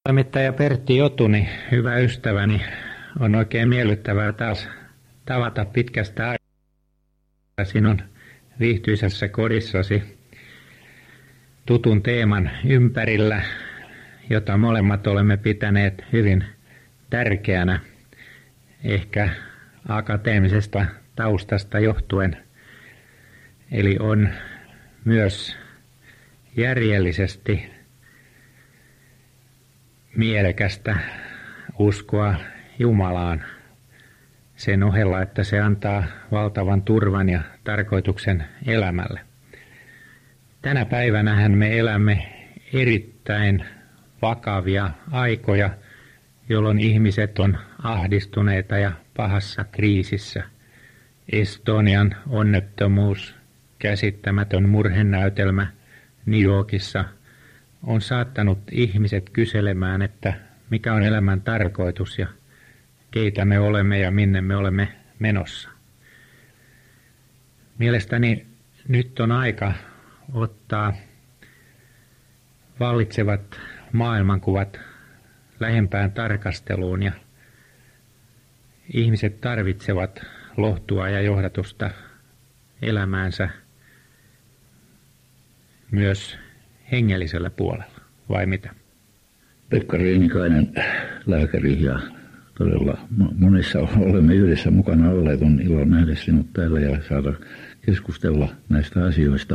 Toimittaja Pertti Jotuni, hyvä ystäväni, on oikein miellyttävää taas tavata pitkästä aikaa sinun viihtyisässä kodissasi tutun teeman ympärillä, jota molemmat olemme pitäneet hyvin tärkeänä, ehkä akateemisesta taustasta johtuen. Eli on myös järjellisesti mielekästä uskoa Jumalaan sen ohella, että se antaa valtavan turvan ja tarkoituksen elämälle. Tänä päivänähän me elämme erittäin vakavia aikoja, jolloin ihmiset on ahdistuneita ja pahassa kriisissä. Estonian onnettomuus, käsittämätön murhenäytelmä New Yorkissa on saattanut ihmiset kyselemään, että mikä on elämän tarkoitus ja keitä me olemme ja minne me olemme menossa. Mielestäni nyt on aika ottaa vallitsevat maailmankuvat lähempään tarkasteluun ja ihmiset tarvitsevat lohtua ja johdatusta elämäänsä myös hengellisellä puolella, vai mitä? Pekka Reinikainen, lääkäri, ja todella monessa olemme yhdessä mukana olleet. On ilo nähdä sinut täällä ja saada keskustella näistä asioista.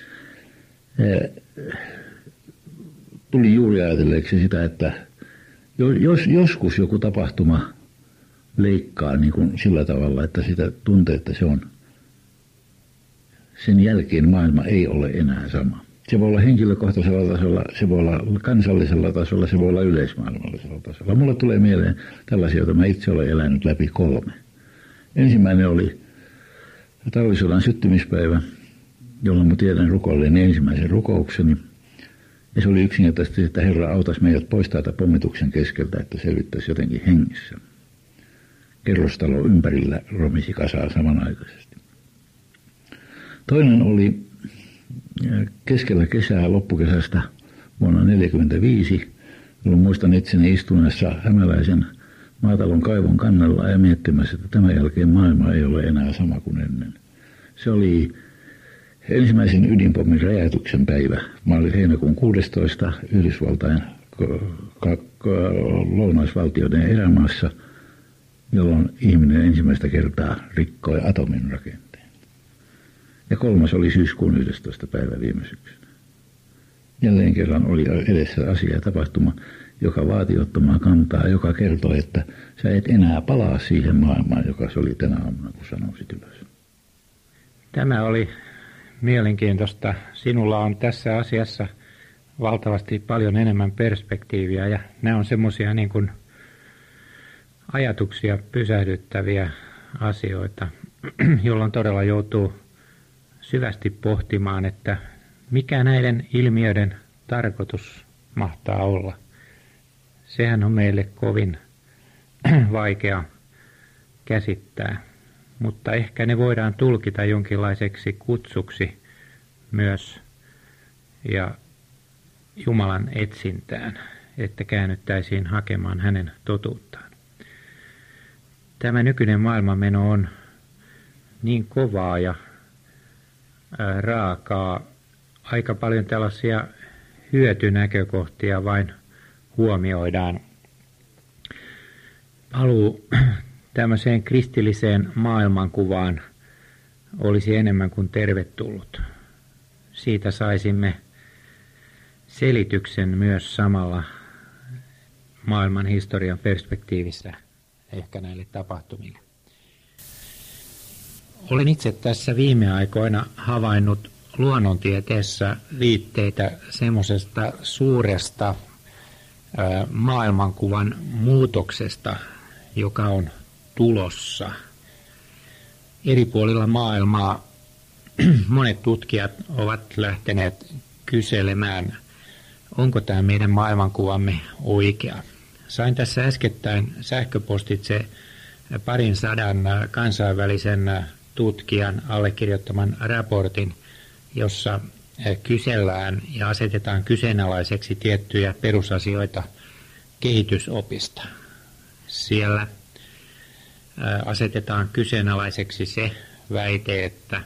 Tuli juuri ajatelleeksi sitä, että jos joskus joku tapahtuma leikkaa niin kuin sillä tavalla, että sitä tuntee, että se on sen jälkeen maailma ei ole enää sama. Se voi olla henkilökohtaisella tasolla, se voi olla kansallisella tasolla, se voi olla yleismaailmallisella tasolla. Mulle tulee mieleen tällaisia, joita mä itse olen elänyt läpi 3. Ensimmäinen oli talvisodan syttymispäivä, jolloin mä tiedän rukoilleen ensimmäisen rukoukseni. Ja se oli yksinkertaisesti, että Herra autas meidät pois täältä pommituksen keskeltä, että selvittäisi jotenkin hengissä. Kerrostalo ympärillä romisi kasaa samanaikaisesti. Toinen oli keskellä kesää, loppukesästä vuonna 1945, jolloin muistan itseni istuneessa hämäläisen maatalon kaivon kannalla ja miettimässä, että tämän jälkeen maailma ei ole enää sama kuin ennen. Se oli ensimmäisen ydinpommin räjäytyksen päivä. Heinäkuun 16. Yhdysvaltain lounaisvaltioiden erämaassa, jolloin ihminen ensimmäistä kertaa rikkoi atomin rakenteen. Ja 3. oli syyskuun 11. päivä viime syksynä. Jälleen kerran oli edessä asia ja tapahtuma, joka vaati ottamaan kantaa, joka kertoi, että sä et enää palaa siihen maailmaan, joka se oli tänä aamuna, kun sanoisit ylös. Tämä oli mielenkiintoista. Sinulla on tässä asiassa valtavasti paljon enemmän perspektiiviä ja nämä on semmoisia niin kuin ajatuksia pysähdyttäviä asioita, jolloin todella joutuu syvästi pohtimaan, että mikä näiden ilmiöiden tarkoitus mahtaa olla. Sehän on meille kovin vaikea käsittää, mutta ehkä ne voidaan tulkita jonkinlaiseksi kutsuksi myös ja Jumalan etsintään, että käännyttäisiin hakemaan hänen totuuttaan. Tämä nykyinen maailmanmeno on niin kovaa ja raakaa, aika paljon tällaisia hyötynäkökohtia vain huomioidaan. Paluu tämmöiseen kristilliseen maailmankuvaan olisi enemmän kuin tervetullut. Siitä saisimme selityksen myös samalla maailman historian perspektiivissä ehkä näille tapahtumille. Olen itse tässä viime aikoina havainnut luonnontieteessä viitteitä semmoisesta suuresta maailmankuvan muutoksesta, joka on tulossa. Eri puolilla maailmaa monet tutkijat ovat lähteneet kyselemään, onko tämä meidän maailmankuvamme oikea. Sain tässä äskettäin sähköpostitse 200 kansainvälisen tutkijan allekirjoittaman raportin, jossa kysellään ja asetetaan kyseenalaiseksi tiettyjä perusasioita kehitysopista. Siellä asetetaan kyseenalaiseksi se väite, että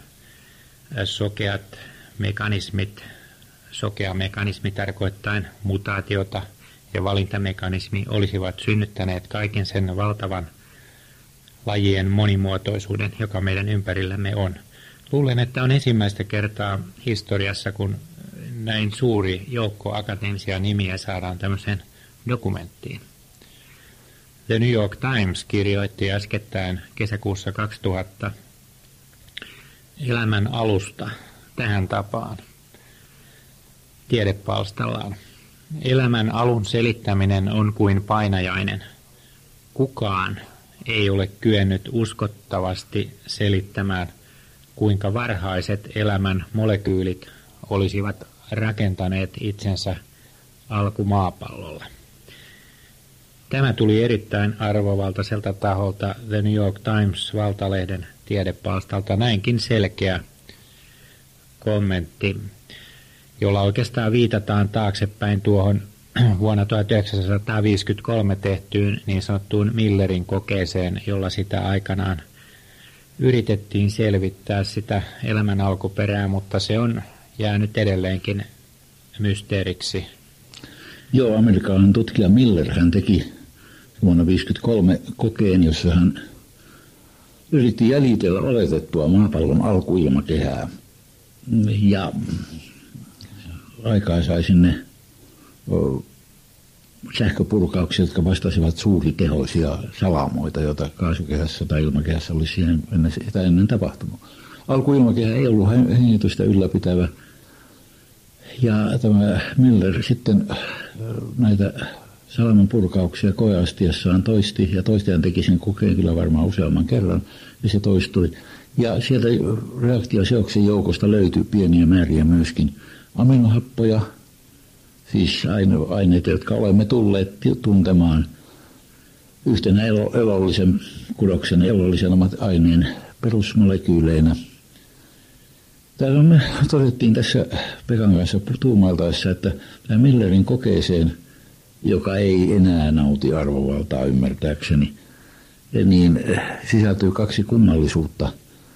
sokea mekanismi tarkoittain mutaatiota ja valintamekanismi olisivat synnyttäneet kaiken sen valtavan lajien monimuotoisuuden, joka meidän ympärillämme on. Luulen, että on ensimmäistä kertaa historiassa, kun näin suuri joukko akateemisia nimiä saadaan tämmöiseen dokumenttiin. The New York Times kirjoitti äskettäin kesäkuussa 2000 elämän alusta tähän tapaan tiedepalstallaan. Elämän alun selittäminen on kuin painajainen. Kukaan ei ole kyennyt uskottavasti selittämään, kuinka varhaiset elämän molekyylit olisivat rakentaneet itsensä alkumaapallolla. Tämä tuli erittäin arvovaltaiselta taholta The New York Times -valtalehden tiedepalstalta, näinkin selkeä kommentti, jolla oikeastaan viitataan taaksepäin tuohon vuonna 1953 tehtyyn niin sanottuun Millerin kokeeseen, jolla sitä aikanaan yritettiin selvittää sitä elämän alkuperää, mutta se on jäänyt edelleenkin mysteeriksi. Joo, amerikkalainen tutkija Miller, hän teki vuonna 1953 kokeen, jossa hän yritti jäljitellä oletettua maapallon alkuilmakehää ja aikaa sinne sähköpurkauksia, jotka vastasivat suuritehoisia salamoita, joita kaasukehässä tai ilmakehässä olisi sitä ennen tapahtunut. Alkuilmakehä ei ollut hengitystä ylläpitävä. Ja tämä Miller sitten näitä salaman purkauksia koeastiassaan toisti, ja toistajan teki sen kokeen kyllä varmaan useamman kerran, ja se toistui. Ja sieltä reaktioseoksen joukosta löytyi pieniä määriä myöskin aminohappoja, siis aineita, jotka olemme tulleet tuntemaan yhtenä elollisen kudoksen elollisen aineen perusmolekyyleinä. Täällä me todettiin tässä Pekan kanssa tuumailtaessa, että tämä Millerin kokeeseen, joka ei enää nauti arvovaltaa ymmärtääkseni, niin sisältyy kaksi kummallisuutta.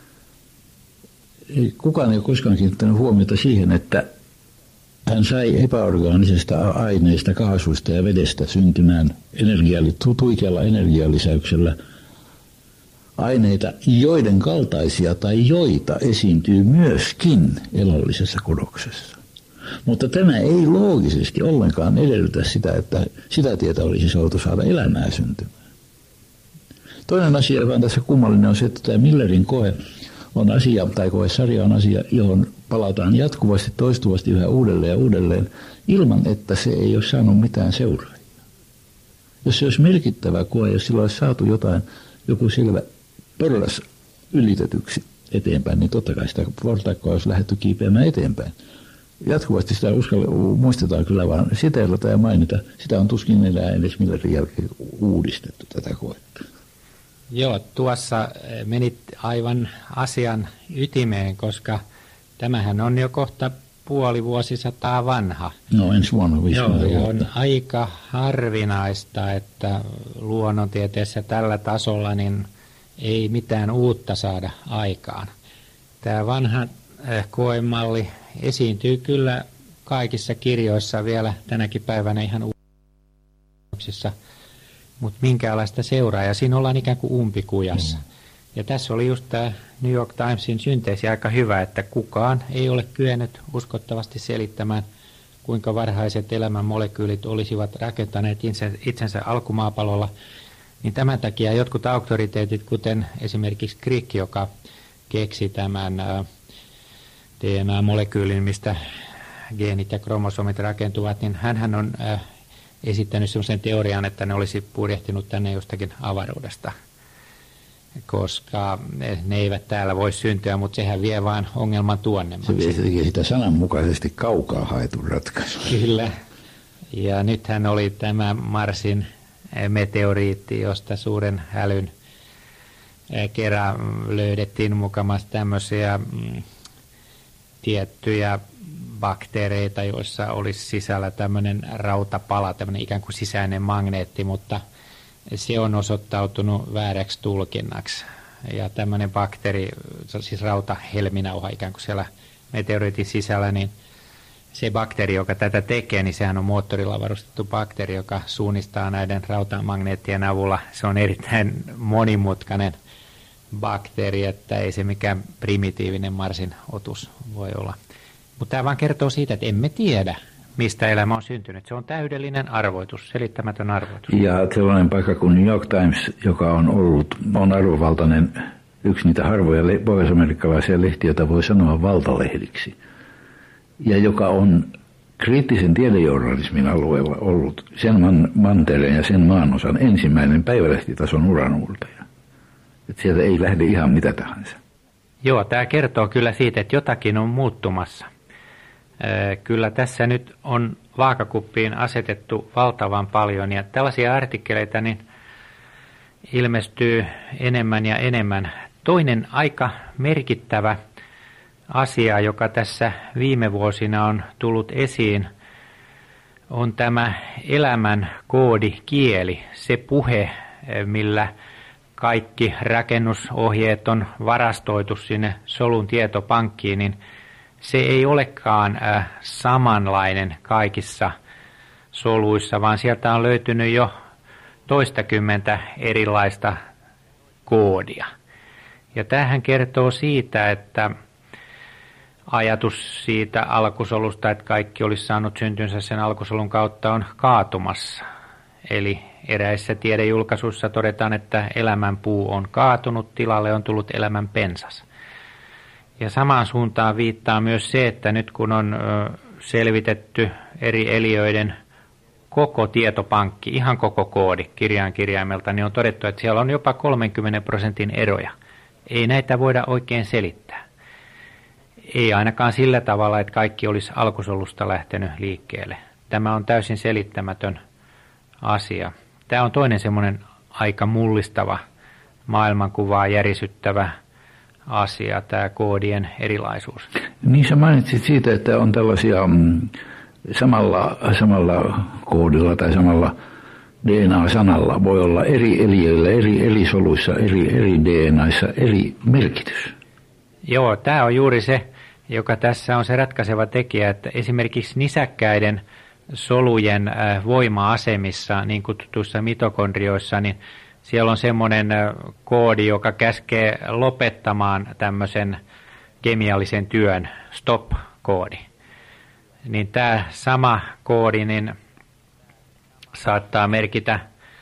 Kukaan ei ole koskaan kiinnittänyt huomiota siihen, että hän sai epäorgaanisesta aineista, kaasuista ja vedestä syntymään tuikealla energialisäyksellä aineita, joiden kaltaisia tai joita esiintyy myöskin elollisessa kudoksessa. Mutta tämä ei loogisesti ollenkaan edellytä sitä, että sitä tietä olisi saatu saada elämää syntymään. Toinen asia, joka on tässä kummallinen, on se, että tämä Millerin koe on asia, tai koesarja on asia, johon palataan jatkuvasti, toistuvasti yhä uudelleen ja uudelleen, ilman että se ei ole saanut mitään seuraajia. Jos se olisi merkittävä koe, jos sillä olisi saatu joku selvä pörräs ylitetyksi eteenpäin, niin totta kai sitä portaikkoa olisi lähdetty kiipeämään eteenpäin. Jatkuvasti sitä muistetaan kyllä vaan siteilata ja mainita. Sitä on tuskin enää edes Millerin jälkeen uudistettu tätä koetta. Joo, tuossa menit aivan asian ytimeen, koska tämähän on jo kohta puoli vuosisataa vanha. No ensi vuonna 50 vuotta. Joo, on aika harvinaista, että luonnontieteessä tällä tasolla niin ei mitään uutta saada aikaan. Tämä vanha koemalli esiintyy kyllä kaikissa kirjoissa vielä tänäkin päivänä ihan uudistuksissa, mutta minkäänlaista seuraa, ja siinä ollaan ikään kuin umpikujassa. Ja tässä oli just tämä New York Timesin synteesi aika hyvä, että kukaan ei ole kyennyt uskottavasti selittämään, kuinka varhaiset elämän molekyylit olisivat rakentaneet itsensä alkumaapallolla. Niin tämän takia jotkut auktoriteetit, kuten esimerkiksi Crick, joka keksi tämän DNA-molekyylin, mistä geenit ja kromosomit rakentuvat, niin hänhän on esittänyt sellaisen teorian, että ne olisi purjehtinut tänne jostakin avaruudesta, koska ne eivät täällä voi syntyä, mutta sehän vie vaan ongelman tuonnemmaksi. Se vie sitä sananmukaisesti kaukaa haetun ratkaisun. Kyllä. Ja nythän oli tämä Marsin meteoriitti, josta suuren hälyn kerran löydettiin mukamassa tämmöisiä tiettyjä bakteereita, joissa olisi sisällä tämmöinen rautapala, tämmöinen ikään kuin sisäinen magneetti, mutta se on osoittautunut vääräksi tulkinnaksi. Ja tämmöinen bakteeri, siis rautahelminauha ikään kuin siellä meteoriitin sisällä, niin se bakteeri, joka tätä tekee, niin sehän on moottorilla varustettu bakteeri, joka suunnistaa näiden rautamagneettien avulla. Se on erittäin monimutkainen bakteeri, että ei se mikään primitiivinen Marsin otus voi olla. Mutta tämä vaan kertoo siitä, että emme tiedä, mistä elämä on syntynyt. Se on täydellinen arvoitus, selittämätön arvoitus. Ja sellainen paikka kuin New York Times, joka on arvovaltainen, yksi niitä harvoja pohjois-amerikkalaisia lehtiä, joita voi sanoa valtalehdiksi. Ja joka on kriittisen tiedejournalismin alueella ollut sen mantereen ja sen maanosan ensimmäinen päivälehtitason uranuurtaja. Että sieltä ei lähde ihan mitä tahansa. Joo, tämä kertoo kyllä siitä, että jotakin on muuttumassa. Kyllä tässä nyt on vaakakuppiin asetettu valtavan paljon, ja tällaisia artikkeleita niin ilmestyy enemmän ja enemmän. Toinen aika merkittävä asia, joka tässä viime vuosina on tullut esiin, on tämä elämän koodikieli, se puhe, millä kaikki rakennusohjeet on varastoitu sinne solun tietopankkiin, niin se ei olekaan samanlainen kaikissa soluissa, vaan sieltä on löytynyt jo toistakymmentä erilaista koodia. Ja tämähän kertoo siitä, että ajatus siitä alkusolusta, että kaikki olisi saanut syntynsä sen alkusolun kautta, on kaatumassa. Eli eräissä tiedejulkaisuissa todetaan, että elämän puu on kaatunut, tilalle on tullut elämän pensas. Ja samaan suuntaan viittaa myös se, että nyt kun on selvitetty eri eliöiden koko tietopankki, ihan koko koodi kirjain kirjaimelta, niin on todettu, että siellä on jopa 30% eroja. Ei näitä voida oikein selittää. Ei ainakaan sillä tavalla, että kaikki olisi alkusolusta lähtenyt liikkeelle. Tämä on täysin selittämätön asia. Tämä on toinen semmoinen aika mullistava, maailmankuvaa järisyttävä asia, tämä koodien erilaisuus. Niin sä mainitsit siitä, että on tällaisia samalla koodilla tai samalla DNA-sanalla voi olla eri eliöillä, eri soluissa, eri DNAissa eri merkitys. Joo, tämä on juuri se, joka tässä on se ratkaiseva tekijä, että esimerkiksi nisäkkäiden solujen voima-asemissa, niin kutsutuissa mitokondrioissa, niin siellä on semmoinen koodi, joka käskee lopettamaan tämmöisen kemiallisen työn, stop-koodi. Niin tämä sama koodi niin saattaa merkitä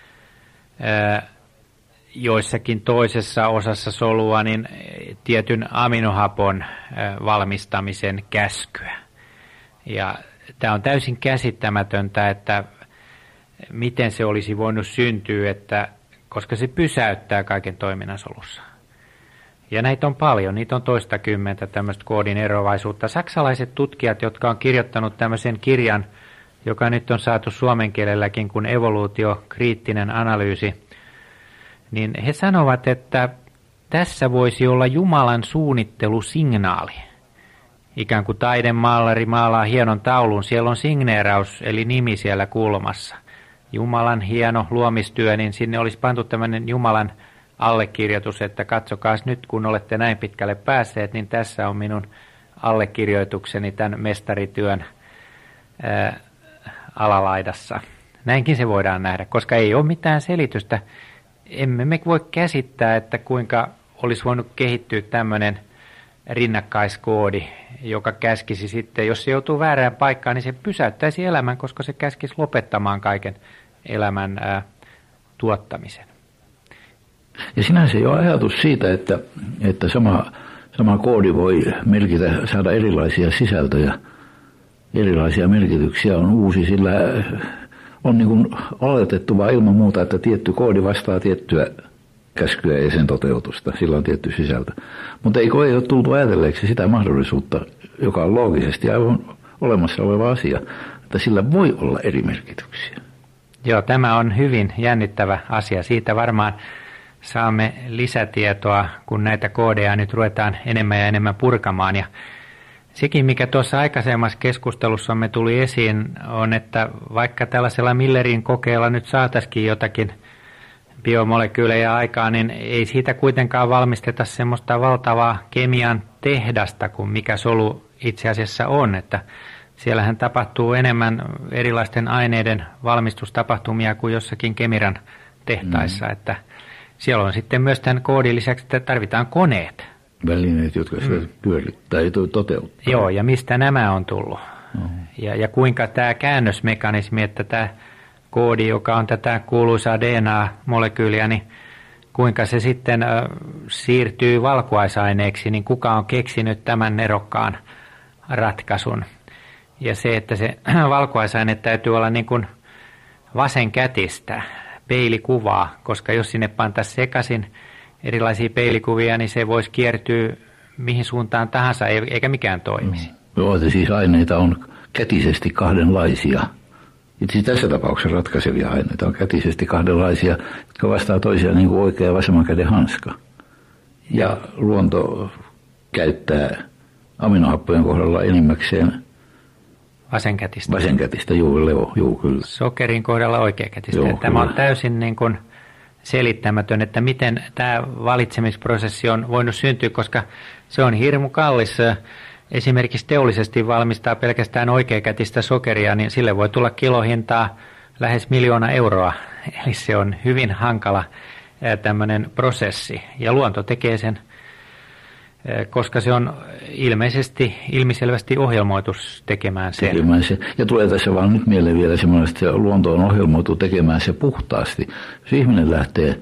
joissakin toisessa osassa solua niin tietyn aminohapon valmistamisen käskyä. Ja tämä on täysin käsittämätöntä, että miten se olisi voinut syntyä, koska se pysäyttää kaiken toiminnan solussa. Ja näitä on paljon, niitä on toistakymmentä tämmöistä koodin eroavaisuutta. Saksalaiset tutkijat, jotka on kirjoittanut tämmöisen kirjan, joka nyt on saatu suomen kielelläkin kuin evoluutio, kriittinen analyysi, niin he sanovat, että tässä voisi olla Jumalan suunnittelusignaali. Ikään kuin taidemaalari maalaa hienon taulun, siellä on signeeraus eli nimi siellä kulmassa. Jumalan hieno luomistyö, niin sinne olisi pantu tämmöinen Jumalan allekirjoitus, että katsokaas nyt kun olette näin pitkälle päässeet, niin tässä on minun allekirjoitukseni tämän mestarityön alalaidassa. Näinkin se voidaan nähdä, koska ei ole mitään selitystä. Emme me voi käsittää, että kuinka olisi voinut kehittyä tämmöinen rinnakkaiskoodi, joka käskisi sitten, jos se joutuu väärään paikkaan, niin se pysäyttäisi elämän, koska se käskisi lopettamaan kaiken elämän tuottamisen. Ja sinänsä jo ajatus siitä, että sama koodi voi merkitä, saada erilaisia sisältöjä, erilaisia merkityksiä on uusi, sillä on niin kuin oletettavaa ilman muuta, että tietty koodi vastaa tiettyä käskyä ja sen toteutusta, sillä on tietty sisältö. Mutta ei ole tultu ajatelleeksi sitä mahdollisuutta, joka on loogisesti aivan olemassa oleva asia, että sillä voi olla eri merkityksiä. Joo, tämä on hyvin jännittävä asia. Siitä varmaan saamme lisätietoa, kun näitä koodeja nyt ruvetaan enemmän ja enemmän purkamaan. Ja Sekin, mikä tuossa aikaisemmassa keskustelussamme tuli esiin, on, että vaikka tällaisella Millerin kokeella nyt saataisiin jotakin biomolekyylejä aikaan, niin ei siitä kuitenkaan valmisteta semmoista valtavaa kemian tehdasta kuin mikä solu itse asiassa on. Että siellähän tapahtuu enemmän erilaisten aineiden valmistustapahtumia kuin jossakin Kemiran tehtaissa. Että siellä on sitten myös tämän koodin lisäksi, että tarvitaan koneet. Välineet, jotka sitä pyörittää ja toteuttaa. Joo, ja mistä nämä on tullut. Ja kuinka tämä käännösmekanismi, että tämä koodi, joka on tätä kuuluisaa DNA-molekyyliä, niin kuinka se sitten siirtyy valkuaisaineeksi, niin kuka on keksinyt tämän nerokkaan ratkaisun. Ja se, että se valkuaisaine täytyy olla niin kuin vasenkätistä, peilikuvaa, koska jos sinne pantaisiin sekaisin erilaisia peilikuvia, niin se voisi kiertyä mihin suuntaan tahansa, eikä mikään toimisi. Joo, että siis aineita on kätisesti kahdenlaisia. Itse tässä tapauksessa ratkaisevia aineita on kätisesti kahdenlaisia, jotka vastaa toisiaan niin kuin oikea ja vasemman käden hanska. Ja luonto käyttää aminohappojen kohdalla enimmäkseen vasenkätistä, juu, kyllä. Sokerin kohdalla oikeakätistä. Tämä on täysin niin kuin selittämätön, että miten tämä valitsemisprosessi on voinut syntyä, koska se on hirmu kallis. Esimerkiksi teollisesti valmistaa pelkästään oikeakätistä sokeria, niin sille voi tulla kilohintaa lähes 1 miljoona euroa. Eli se on hyvin hankala tämmöinen prosessi. Ja luonto tekee sen, koska se on ilmiselvästi ohjelmoitus tekemään sen. Ja tulee tässä vaan nyt mieleen vielä semmoinen, että luonto on ohjelmoitu tekemään se puhtaasti. Jos ihminen lähtee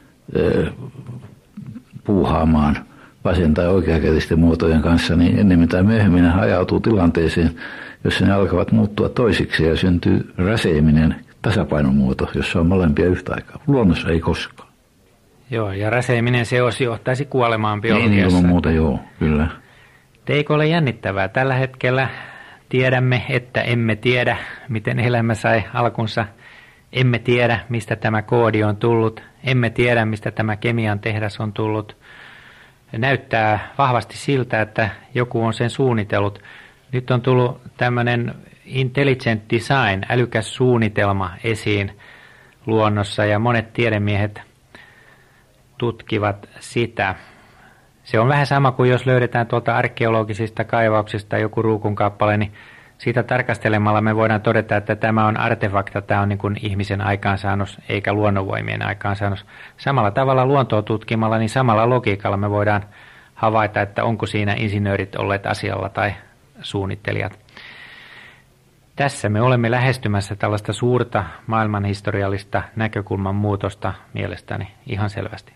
puuhaamaan vasen- tai oikeakätisten muotojen kanssa, niin ennemmin tai myöhemmin hajautuu tilanteeseen, jossa ne alkavat muuttua toisiksi ja syntyy räseeminen tasapainomuoto, jossa on molempia yhtä aikaa. Luonnossa ei koskaan. Joo, ja räseeminen seos johtaisi kuolemaan biologiassa. Niin, ilman muuta, joo, kyllä. Eikö ole jännittävää? Tällä hetkellä tiedämme, että emme tiedä, miten elämä sai alkunsa. Emme tiedä, mistä tämä koodi on tullut. Emme tiedä, mistä tämä kemian tehdas on tullut. Näyttää vahvasti siltä, että joku on sen suunnitellut. Nyt on tullut tämmöinen intelligent design, älykäs suunnitelma esiin luonnossa, ja monet tiedemiehet tutkivat sitä. Se on vähän sama kuin jos löydetään tuolta arkeologisista kaivauksista joku ruukunkappale, niin siitä tarkastelemalla me voidaan todeta, että tämä on artefakta, tämä on niin kuin ihmisen aikaansaannos eikä luonnonvoimien aikaansaannos. Samalla tavalla luontoa tutkimalla, niin samalla logiikalla me voidaan havaita, että onko siinä insinöörit olleet asialla tai suunnittelijat. Tässä me olemme lähestymässä tällaista suurta maailmanhistoriallista näkökulman muutosta mielestäni ihan selvästi.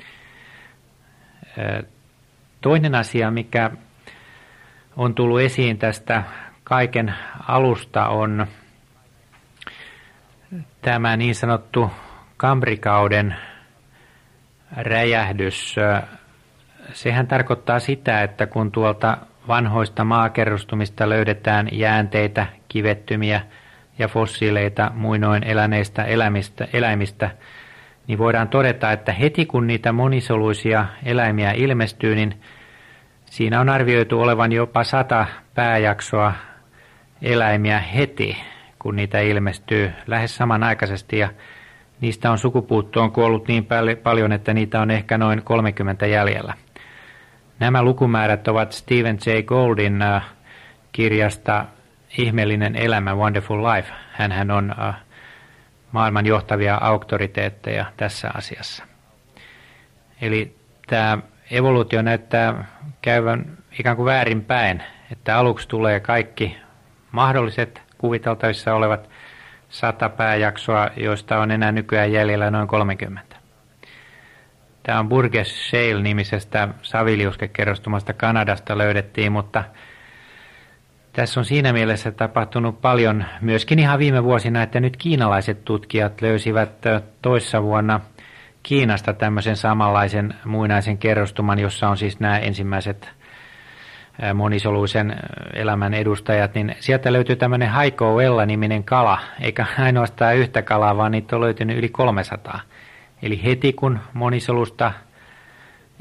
Toinen asia, mikä on tullut esiin tästä kaiken alusta, on tämä niin sanottu kambrikauden räjähdys. Sehän tarkoittaa sitä, että kun tuolta vanhoista maakerrostumista löydetään jäänteitä, kivettymiä ja fossiileita muinoin eläneistä eläimistä, niin voidaan todeta, että heti kun niitä monisoluisia eläimiä ilmestyy, niin siinä on arvioitu olevan jopa 100 pääjaksoa eläimiä heti, kun niitä ilmestyy lähes samanaikaisesti, ja niistä on sukupuuttoon kuollut niin paljon, että niitä on ehkä noin 30 jäljellä. Nämä lukumäärät ovat Stephen Jay Gouldin kirjasta Ihmeellinen elämä, Wonderful Life. Hänhän on maailman johtavia auktoriteetteja tässä asiassa. Eli tämä evoluutio näyttää käyvän ikään kuin väärinpäin, että aluksi tulee kaikki mahdolliset kuviteltavissa olevat 100 pääjaksoa, joista on enää nykyään jäljellä noin 30. Tämä on Burgess Shale-nimisestä saviliuskekerrostumasta Kanadasta löydettiin, mutta tässä on siinä mielessä tapahtunut paljon myöskin ihan viime vuosina, että nyt kiinalaiset tutkijat löysivät toissa vuonna Kiinasta tämmöisen samanlaisen muinaisen kerrostuman, jossa on siis nämä ensimmäiset monisoluisen elämän edustajat, niin sieltä löytyy tämmöinen Haikouella-niminen kala, eikä ainoastaan yhtä kalaa, vaan niitä on löytynyt yli 300. Eli heti kun monisolusta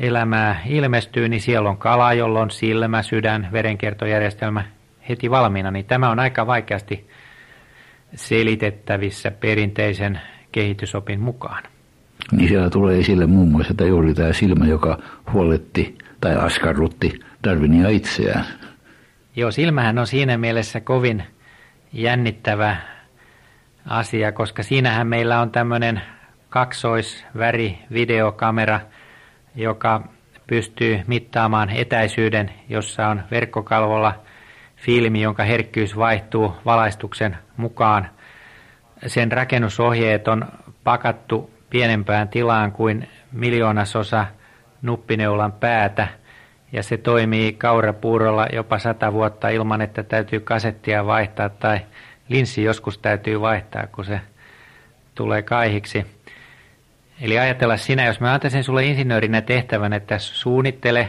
elämää ilmestyy, niin siellä on kala, jolla on silmä, sydän, verenkiertojärjestelmä heti valmiina. Niin tämä on aika vaikeasti selitettävissä perinteisen kehitysopin mukaan. Niin siellä tulee esille muun muassa että juuri tämä silmä, joka huoletti tai askarrutti Darwinia itseään. Joo, silmähän on siinä mielessä kovin jännittävä asia, koska siinähän meillä on tämmöinen kaksoisvärivideokamera, joka pystyy mittaamaan etäisyyden, jossa on verkkokalvolla filmi, jonka herkkyys vaihtuu valaistuksen mukaan. Sen rakennusohjeet on pakattu pienempään tilaan kuin miljoonasosa nuppineulan päätä, ja se toimii kaurapuurolla jopa 100 vuotta ilman, että täytyy kasettia vaihtaa tai linssi joskus täytyy vaihtaa, kun se tulee kaihiksi. Eli ajatella sinä, jos mä antaisin sulle insinöörinä tehtävän, että suunnittele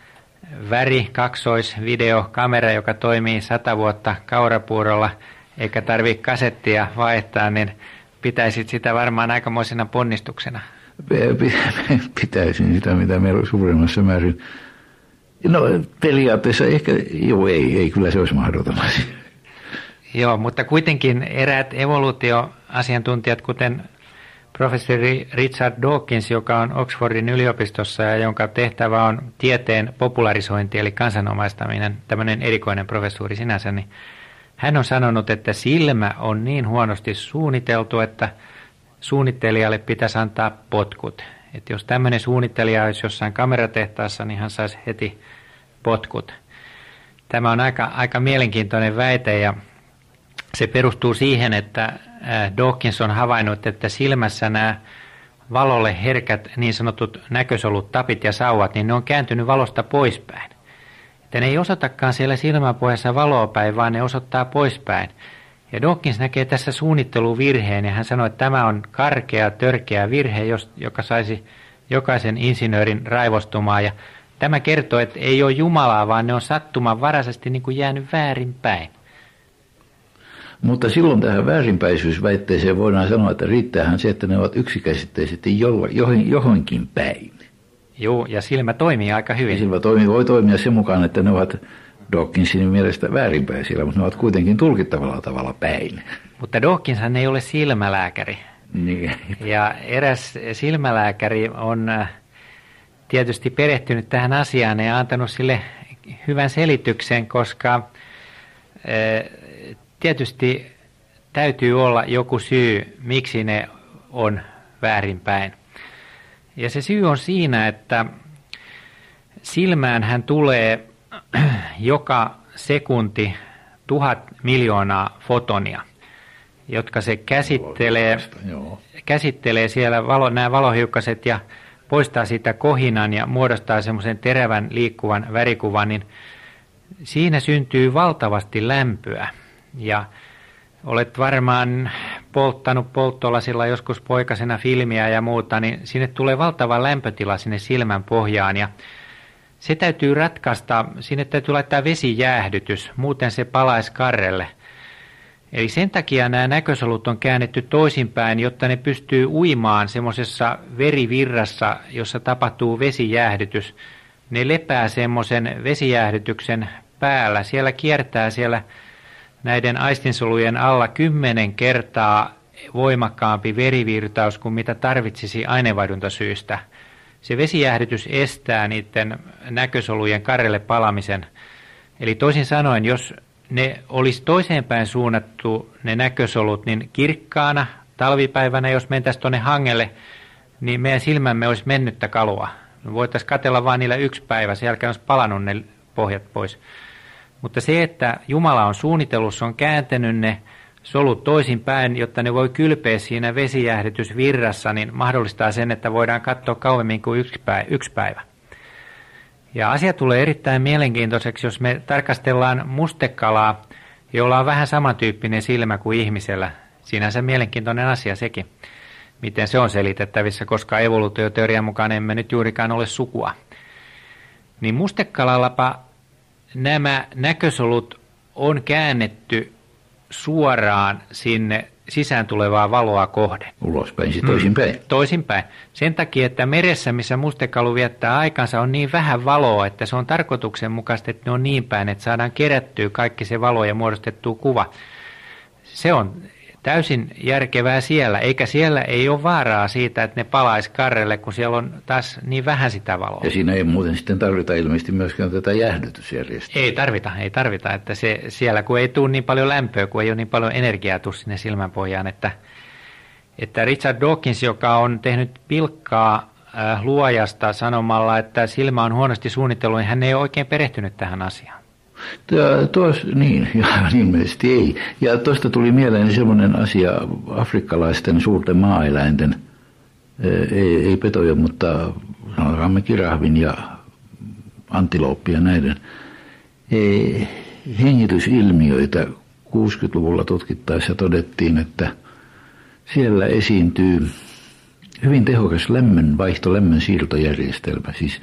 kaksoisvideokamera, joka toimii 100 vuotta kaurapuurolla, eikä tarvitse kasettia vaihtaa, niin pitäisit sitä varmaan aikamoisena ponnistuksena. Pitäisin sitä, mitä meillä suuremmassa määrin. No periaatteessa ehkä, ei, kyllä se olisi mahdoton asia. Joo, mutta kuitenkin eräät evoluutioasiantuntijat, kuten professori Richard Dawkins, joka on Oxfordin yliopistossa ja jonka tehtävä on tieteen popularisointi eli kansanomaistaminen, tämmöinen erikoinen professuuri sinänsä, niin hän on sanonut, että silmä on niin huonosti suunniteltu, että suunnittelijalle pitäisi antaa potkut. Että jos tämmöinen suunnittelija olisi jossain kameratehtaassa, niin hän saisi heti potkut. Tämä on aika mielenkiintoinen väite ja se perustuu siihen, että Dawkins on havainnut, että silmässä nämä valolle herkät niin sanotut näkösolut, tapit ja sauvat, niin ne on kääntynyt valosta poispäin. Että ne ei osoitakaan siellä silmäpohjassa valoa päin, vaan ne osoittaa poispäin. Ja Dawkins näkee tässä suunnitteluvirheen ja hän sanoi, että tämä on karkea, törkeä virhe, joka saisi jokaisen insinöörin raivostumaan. Ja tämä kertoo, että ei ole Jumalaa, vaan ne on sattumanvaraisesti niin kuin jäänyt väärinpäin. Mutta silloin tähän väärinpäisyysväitteeseen voidaan sanoa, että riittäähän se, että ne ovat yksikäsitteisesti johonkin päin. Joo, ja silmä toimii aika hyvin. Ja silmä voi toimia sen mukaan, että ne ovat Dawkinsin mielestä väärinpäin siellä, mutta ne ovat kuitenkin tulkittavalla tavalla päin. Mutta Dawkinshan ei ole silmälääkäri. Niin. Ja eräs silmälääkäri on tietysti perehtynyt tähän asiaan ja antanut sille hyvän selityksen, koska tietysti täytyy olla joku syy, miksi ne on väärinpäin. Ja se syy on siinä, että silmäänhän tulee joka sekunti 1000 miljoonaa fotonia, jotka se käsittelee siellä nämä valohiukkaset ja poistaa siitä kohinan ja muodostaa semmoisen terävän liikkuvan värikuvan, niin siinä syntyy valtavasti lämpöä. Ja olet varmaan polttanut polttolasilla joskus poikasena filmiä ja muuta, niin sinne tulee valtava lämpötila sinne silmän pohjaan ja se täytyy ratkaista, sinne täytyy laittaa vesijäähdytys, muuten se palaisi karrelle. Eli sen takia nämä näkösolut on käännetty toisinpäin, jotta ne pystyy uimaan semmoisessa verivirrassa, jossa tapahtuu vesijäähdytys. Ne lepää semmoisen vesijäähdytyksen päällä, siellä kiertää siellä näiden aistinsolujen alla 10 kertaa voimakkaampi verivirtaus kuin mitä tarvitsisi aineenvaihduntasyystä. Se vesijäähdytys estää niiden näkösolujen karrelle palamisen. Eli toisin sanoen, jos ne olisi toiseenpäin suunnattu ne näkösolut, niin kirkkaana talvipäivänä, jos mentäisiin tuonne hangelle, niin meidän silmämme olisi mennyttä kalua. Me voitaisiin katsella vain niillä 1 päivä, sen jälkeen olisi palannut ne pohjat pois. Mutta se, että Jumala on suunnitellussa, on kääntänyt ne solut toisinpäin, jotta ne voi kylpeä siinä vesijäähdytysvirrassa, niin mahdollistaa sen, että voidaan katsoa kauemmin kuin 1 päivä. Ja asia tulee erittäin mielenkiintoiseksi, jos me tarkastellaan mustekalaa, jolla on vähän samantyyppinen silmä kuin ihmisellä. Sinänsä mielenkiintoinen asia sekin, miten se on selitettävissä, koska evoluutioteorian mukaan emme nyt juurikaan ole sukua. Niin mustekalallapa nämä näkösolut on käännetty suoraan sinne sisään tulevaa valoa kohden. Ulospäin, siis toisinpäin. Toisinpäin. Sen takia, että meressä, missä mustekalu viettää aikansa, on niin vähän valoa, että se on tarkoituksenmukaista, että ne on niin päin, että saadaan kerättyä kaikki se valo ja muodostettua kuva. Se on täysin järkevää siellä, eikä siellä ei ole vaaraa siitä, että ne palaisi karrelle, kun siellä on taas niin vähän sitä valoa. Ja siinä ei muuten sitten tarvita ilmeisesti myöskään tätä jäähdytysjärjestelmää. Ei tarvita, että siellä kun ei tule niin paljon lämpöä, kun ei ole niin paljon energiaa tule sinne silmänpohjaan, että Richard Dawkins, joka on tehnyt pilkkaa luojasta sanomalla, että silmä on huonosti suunnitellut, niin hän ei ole oikein perehtynyt tähän asiaan. Niin, ilmeisesti ei. Ja tuosta tuli mieleen semmoinen asia afrikkalaisten suurten maaeläinten, ei petoja, mutta sanotaan kirahvin ja antilooppia ja näiden hengitysilmiöitä 60-luvulla tutkittaessa todettiin, että siellä esiintyy hyvin tehokas lämmönsiirtojärjestelmä, siis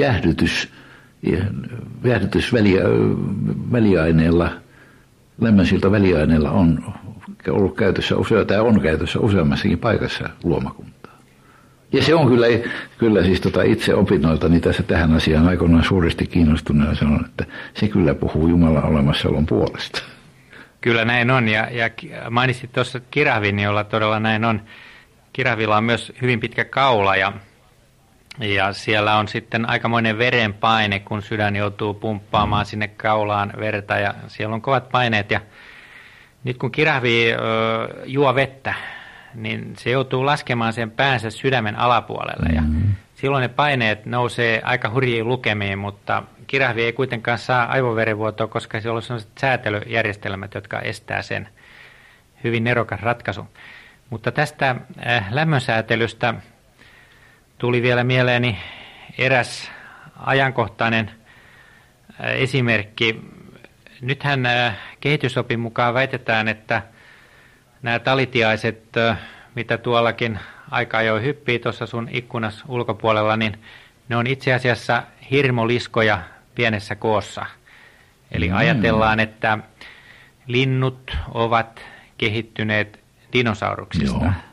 väliaineella, lämmönsiirtoväliaineella on ollut käytössä useammassakin paikassa luomakuntaa. Ja se on kyllä siis itse opinnoiltani tässä tähän asiaan aikoinaan suuresti kiinnostuneena sanon, että se kyllä puhuu Jumalan olemassaolon puolesta. Kyllä näin on, ja mainitsit tuossa kirahvin, jolla todella näin on. Kirahvilla on myös hyvin pitkä kaula, ja siellä on sitten aikamoinen verenpaine, kun sydän joutuu pumppaamaan sinne kaulaan verta, ja siellä on kovat paineet. Ja nyt kun kirahvi juo vettä, niin se joutuu laskemaan sen päänsä sydämen alapuolelle. Ja silloin ne paineet nousee aika hurjiin lukemiin, mutta kirahvi ei kuitenkaan saa aivoverenvuotoa, koska siellä on sellaiset säätelyjärjestelmät, jotka estää sen. Hyvin nerokas ratkaisu. Mutta tästä lämmönsäätelystä tuli vielä mieleeni eräs ajankohtainen esimerkki. Nythän kehitysopin mukaan väitetään, että nämä talitiaiset, mitä tuollakin aika ajoin hyppii tuossa sun ikkunas ulkopuolella, niin ne on itse asiassa hirmoliskoja pienessä koossa. Eli ajatellaan, että linnut ovat kehittyneet dinosauruksista. Joo.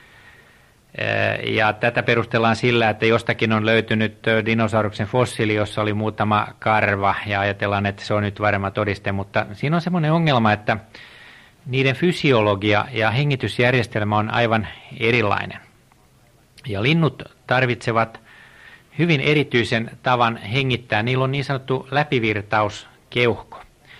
Ja tätä perustellaan sillä, että jostakin on löytynyt dinosauruksen fossiili, jossa oli muutama karva, ja ajatellaan, että se on nyt varma todiste, mutta siinä on semmoinen ongelma, että niiden fysiologia ja hengitysjärjestelmä on aivan erilainen. Ja linnut tarvitsevat hyvin erityisen tavan hengittää. Niillä on niin sanottu läpivirtauskeuhko.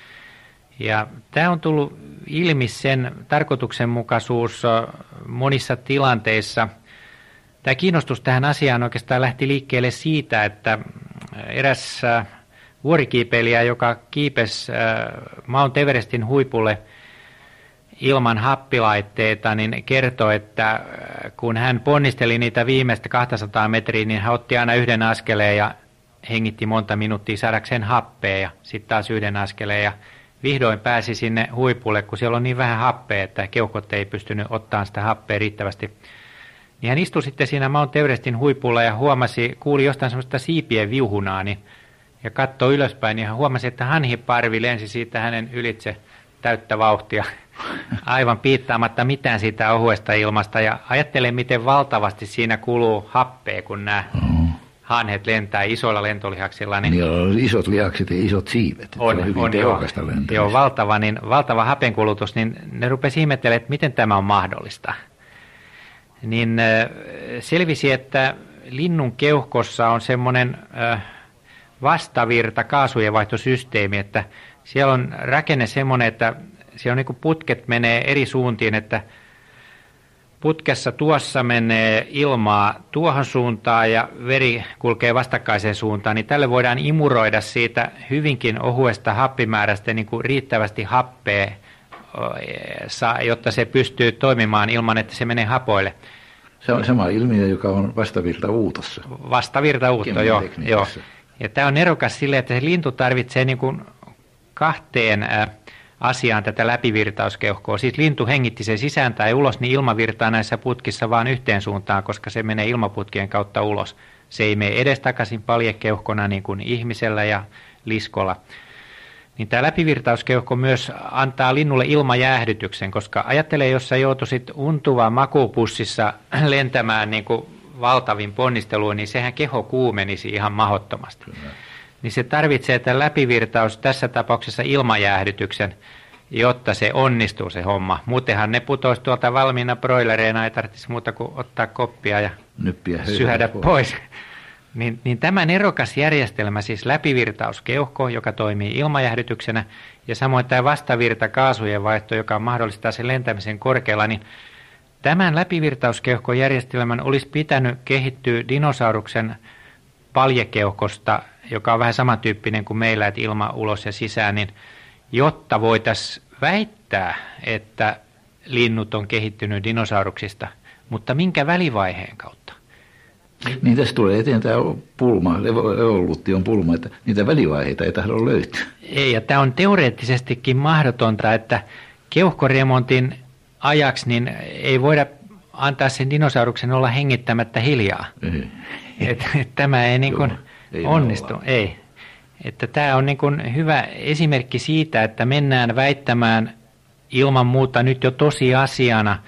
Ja tämä on tullut ilmi sen tarkoituksenmukaisuus monissa tilanteissa. Tämä kiinnostus tähän asiaan oikeastaan lähti liikkeelle siitä, että eräs vuorikiipeilijä, joka kiipesi Mount Everestin huipulle ilman happilaitteita, niin kertoi, että kun hän ponnisteli niitä viimeistä 200 metriä, niin hän otti aina yhden askeleen ja hengitti monta minuuttia saadakseen happea ja sitten taas yhden askeleen ja vihdoin pääsi sinne huipulle, kun siellä on niin vähän happea, että keuhkot ei pystynyt ottamaan sitä happea riittävästi. Niin hän istui sitten siinä Mount Everestin huipulla ja kuuli jostain semmoista siipien viuhunaa ja katsoi ylöspäin ja huomasi, että hanhiparvi lensi siitä hänen ylitse täyttä vauhtia aivan piittaamatta mitään siitä ohuesta ilmasta. Ja ajattelen, miten valtavasti siinä kuluu happea, kun nämä hanhet lentää isoilla lentolihaksilla. Niin on isot lihakset ja isot siivet. On hyvin tehokasta lentämistä. Joo, valtava hapenkulutus, niin ne rupesi ihmettelemään, että miten tämä on mahdollista. Niin selvisi, että linnun keuhkossa on semmoinen vastavirta kaasujenvaihtosysteemi, että siellä on rakenne semmoinen, että siellä on niin kuin putket menee eri suuntiin, että putkessa tuossa menee ilmaa tuohon suuntaan ja veri kulkee vastakkaiseen suuntaan, niin tälle voidaan imuroida siitä hyvinkin ohuesta happimäärästä niin kuin riittävästi happea, jotta se pystyy toimimaan ilman, että se menee hapoille. Se on sama ilmiö, joka on vastavirtauutossa. Vastavirtauutto, joo. Ja tämä on erokas sille, että se lintu tarvitsee niin kuin kahteen asiaan tätä läpivirtauskeuhkoa. Siis lintu hengitti sen sisään tai ulos, niin ilma virtaa näissä putkissa vaan yhteen suuntaan, koska se menee ilmaputkien kautta ulos. Se ei mene edestakaisin paljekeuhkona niin kuin ihmisellä ja liskolla. niin tämä läpivirtauskeuhko myös antaa linnulle ilmajäähdytyksen, koska ajattele, jos sä joutuisit untuvaan makuupussissa lentämään niin kuin valtavin ponnisteluun, niin sehän keho kuumenisi ihan mahdottomasti. Kyllä. Niin se tarvitsee tämän läpivirtaus tässä tapauksessa ilmajäähdytyksen, jotta se onnistuu se homma. Muutenhan ne putoisi tuolta valmiina broilereina, ei tarvitsisi muuta kuin ottaa koppia ja syödä pois. Niin tämä nerokas järjestelmä, siis läpivirtauskeuhko, joka toimii ilmajäähdytyksenä, ja samoin tämä vastavirta kaasujen vaihto, joka mahdollistaa sen lentämisen korkealla, niin tämän läpivirtauskeuhkojärjestelmän olisi pitänyt kehittyä dinosauruksen paljekeuhkosta, joka on vähän samantyyppinen kuin meillä, että ilma ulos ja sisään, niin jotta voitaisiin väittää, että linnut on kehittynyt dinosauruksista, mutta minkä välivaiheen kautta? Niin tässä tulee eteen tämä pulma, evoluution pulma, että niitä välivaiheita ei tahdo löytyä. Ei, ja tämä on teoreettisestikin mahdotonta, että keuhkoremontin ajaksi niin ei voida antaa sen dinosauruksen olla hengittämättä hiljaa. Tämä ei, niin kuin ei onnistu. Ei. Että tämä on niin kuin hyvä esimerkki siitä, että mennään väittämään ilman muuta nyt jo tosiasiana,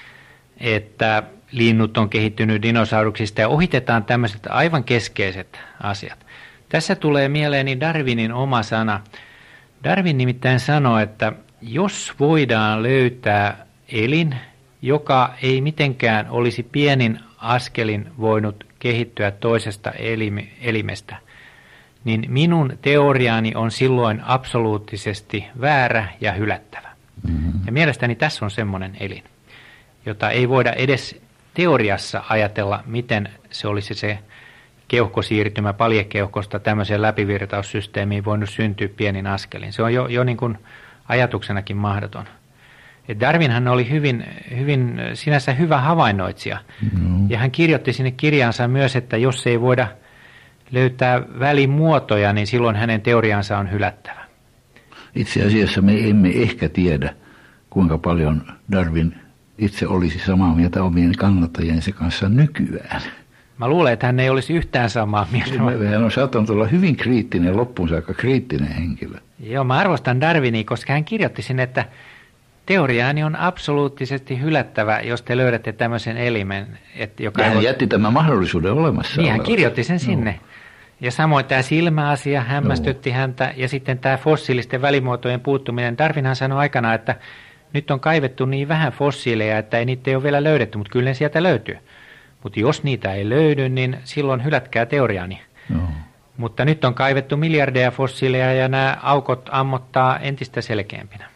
että linnut on kehittynyt dinosauruksista ja ohitetaan tämmöiset aivan keskeiset asiat. Tässä tulee mieleeni Darwinin oma sana. Darwin nimittäin sanoi, että jos voidaan löytää elin, joka ei mitenkään olisi pienin askelin voinut kehittyä toisesta elimestä, niin minun teoriaani on silloin absoluuttisesti väärä ja hylättävä. Mm-hmm. Ja mielestäni tässä on semmoinen elin, jota ei voida edes teoriassa ajatella, miten se olisi se keuhkosiirtymä paljekeuhkosta tämmöiseen läpivirtaussysteemiin voinut syntyä pienin askelin. Se on jo niin kuin ajatuksenakin mahdoton. Et Darwinhan oli hyvin sinänsä hyvä havainnoitsija. Mm-hmm. Ja hän kirjoitti sinne kirjaansa myös, että jos ei voida löytää välimuotoja, niin silloin hänen teoriansa on hylättävä. Itse asiassa me emme ehkä tiedä, kuinka paljon Darwin itse olisi samaa mieltä omien kannattajiensa kanssa nykyään. Mä luulen, että hän ei olisi yhtään samaa mieltä. Hän on saattanut olla hyvin kriittinen, loppuun saakka kriittinen henkilö. Joo, mä arvostan Darwinia, koska hän kirjoitti sinne, että teoriaani on absoluuttisesti hylättävä, jos te löydätte tämmöisen elimen. Joka hän jätti tämän mahdollisuuden olemassa. Niin, hän kirjoitti sen sinne. No. Ja samoin tämä silmäasia hämmästytti häntä, ja sitten tämä fossiilisten välimuotojen puuttuminen. Darwinhan sanoi aikanaan, että nyt on kaivettu niin vähän fossiileja, että ei niitä ole vielä löydetty, mutta kyllä ne sieltä löytyy. Mutta jos niitä ei löydy, niin silloin hylätkää teoriaani. No. Mutta nyt on kaivettu miljardeja fossiileja, ja nämä aukot ammottaa entistä selkeämpinä.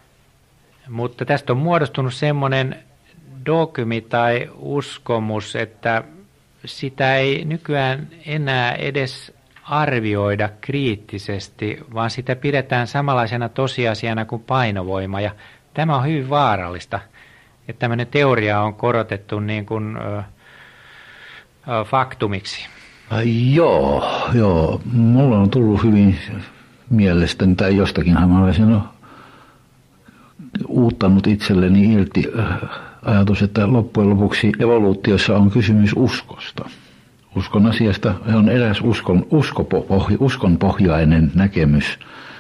Mutta tästä on muodostunut semmoinen dogmi tai uskomus, että sitä ei nykyään enää edes arvioida kriittisesti, vaan sitä pidetään samanlaisena tosiasiana kuin painovoima. Ja tämä on hyvin vaarallista, että tämmöinen teoria on korotettu niin kuin faktumiksi. Joo. Mulla on tullut hyvin mielestäni, tai jostakinhan mä olisin uuttanut itselleni irti ajatus, että loppujen lopuksi evoluutiossa on kysymys uskosta. Uskon asiasta on eräs uskonpohjainen näkemys,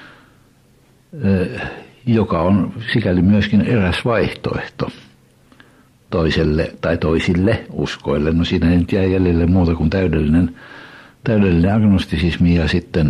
joka on sikäli myöskin eräs vaihtoehto toiselle tai toisille uskoille. No siinä ei jää jäljelle muuta kuin täydellinen agnostisismi ja sitten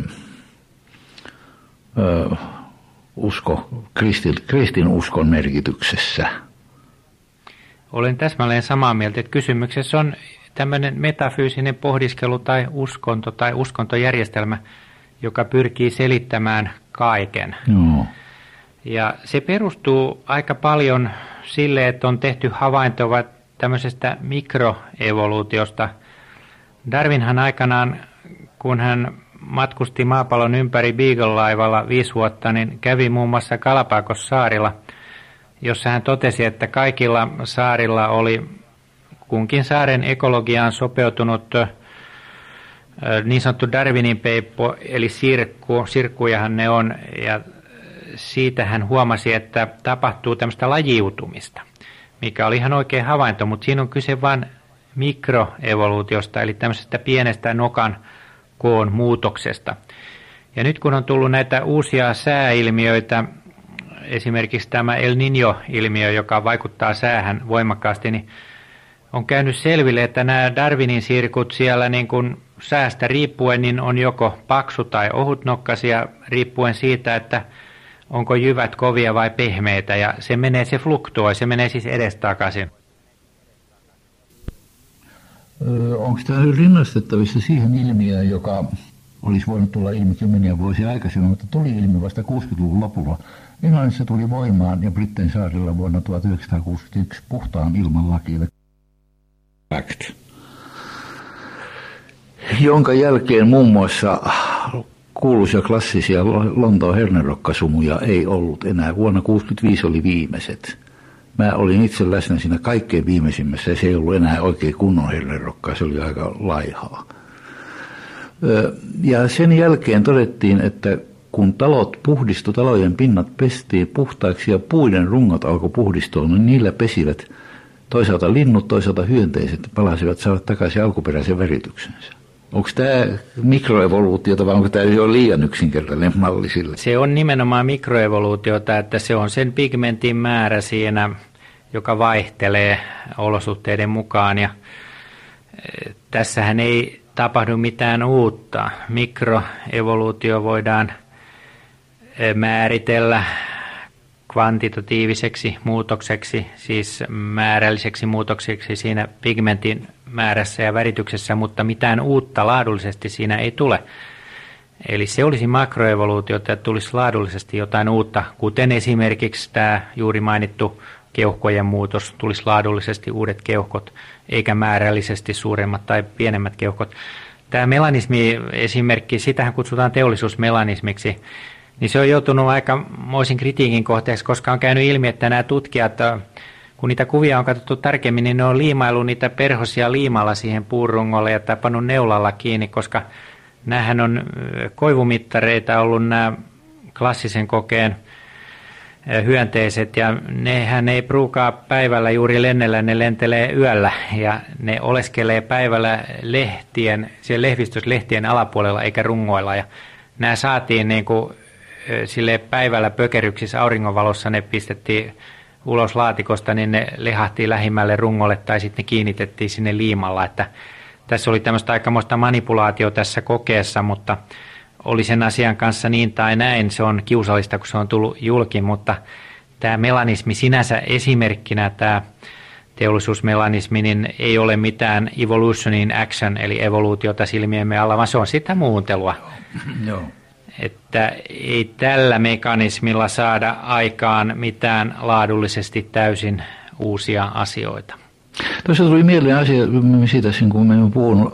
kristin uskon merkityksessä. Olen täsmälleen samaa mieltä, että kysymyksessä on tämmöinen metafyysinen pohdiskelu tai uskonto tai uskontojärjestelmä, joka pyrkii selittämään kaiken. Joo. Ja se perustuu aika paljon sille, että on tehty havaintoa tämmöisestä mikroevoluutiosta. Darwinhan aikanaan, kun hän matkusti maapallon ympäri Beagle-laivalla 5 vuotta, niin kävi muun muassa Galapagos-saarilla, jossa hän totesi, että kaikilla saarilla oli kunkin saaren ekologiaan sopeutunut niin sanottu Darwinin peippo, eli sirkkujahan ne on, ja siitä hän huomasi, että tapahtuu tämmöistä lajiutumista, mikä oli ihan oikein havainto, mutta siinä on kyse vain mikroevoluutiosta, eli tämmöisestä pienestä nokan koon muutoksesta. Ja nyt kun on tullut näitä uusia sääilmiöitä, esimerkiksi tämä El Niño-ilmiö, joka vaikuttaa säähän voimakkaasti, niin on käynyt selville, että nämä Darwinin sirkut siellä niin kuin säästä riippuen niin on joko paksu tai ohutnokkaisia riippuen siitä, että onko jyvät kovia vai pehmeitä, ja se fluktuoi, se menee siis edestakaisin. Onko tämä rinnastettavissa siihen ilmiöön, joka olisi voinut tulla ilmi kymmeniä vuosia aikaisemmin, mutta tuli ilmi vasta 60-luvun lopulla? Englannissa tuli voimaan ja Britten saarilla vuonna 1961 puhtaan ilman laki, Act, jonka jälkeen muun muassa kuuluisia klassisia Lontoon hernerokkasumuja ei ollut enää. Vuonna 1965 oli viimeiset. Mä olin itse läsnä siinä kaikkein viimeisimmässä ja se ei ollut enää oikein kunnon hernerokkaa, se oli aika laihaa. Ja sen jälkeen todettiin, että kun talojen pinnat pestiin puhtaiksi ja puiden rungot alkoi puhdistua, niin niillä pesivät toisaalta linnut, toisaalta hyönteiset palasivat saavat takaisin alkuperäisen värityksensä. Onko tämä mikroevoluutiota vai onko tämä jo liian yksinkertainen malli sille? Se on nimenomaan mikroevoluutiota, että se on sen pigmentin määrä siinä, joka vaihtelee olosuhteiden mukaan. Ja tässähän ei tapahdu mitään uutta. Mikroevoluutio voidaan määritellä kvantitatiiviseksi muutokseksi, siis määrälliseksi muutokseksi siinä pigmentin määrässä ja värityksessä, mutta mitään uutta laadullisesti siinä ei tule. Eli se olisi makroevoluutiota, että tulisi laadullisesti jotain uutta, kuten esimerkiksi tämä juuri mainittu keuhkojen muutos, tulisi laadullisesti uudet keuhkot, eikä määrällisesti suuremmat tai pienemmät keuhkot. Tämä melanismi-esimerkki, sitähän kutsutaan teollisuusmelanismiksi, niin se on joutunut aikamoisen kritiikin kohteeksi, koska on käynyt ilmi, että nämä tutkijat, kun niitä kuvia on katsottu tarkemmin, niin ne on liimaillut niitä perhosia liimalla siihen puurungolle ja pannut neulalla kiinni, koska näähän on koivumittareita ollut nämä klassisen kokeen hyönteiset, ja nehän ei pruukaa päivällä juuri lennellä, ne lentelee yöllä, ja ne oleskelee päivällä lehvistyslehtien alapuolella eikä rungoilla, ja nämä saatiin niin kuin sille päivällä pökeryksissä auringonvalossa, ne pistettiin ulos laatikosta, niin ne lehahtiin lähimmälle rungolle tai sitten ne kiinnitettiin sinne liimalla. Että tässä oli tämmöistä aikamoista manipulaatio tässä kokeessa, mutta oli sen asian kanssa niin tai näin. Se on kiusallista, kun se on tullut julki, mutta tämä melanismi sinänsä esimerkkinä, tämä teollisuusmelanismi, niin ei ole mitään evolution in action, eli evoluutiota silmiemme alla, vaan se on sitä muuntelua. Joo. Että ei tällä mekanismilla saada aikaan mitään laadullisesti täysin uusia asioita. Tuossa tuli mieleen asia siitä, kun me olemme puhunut,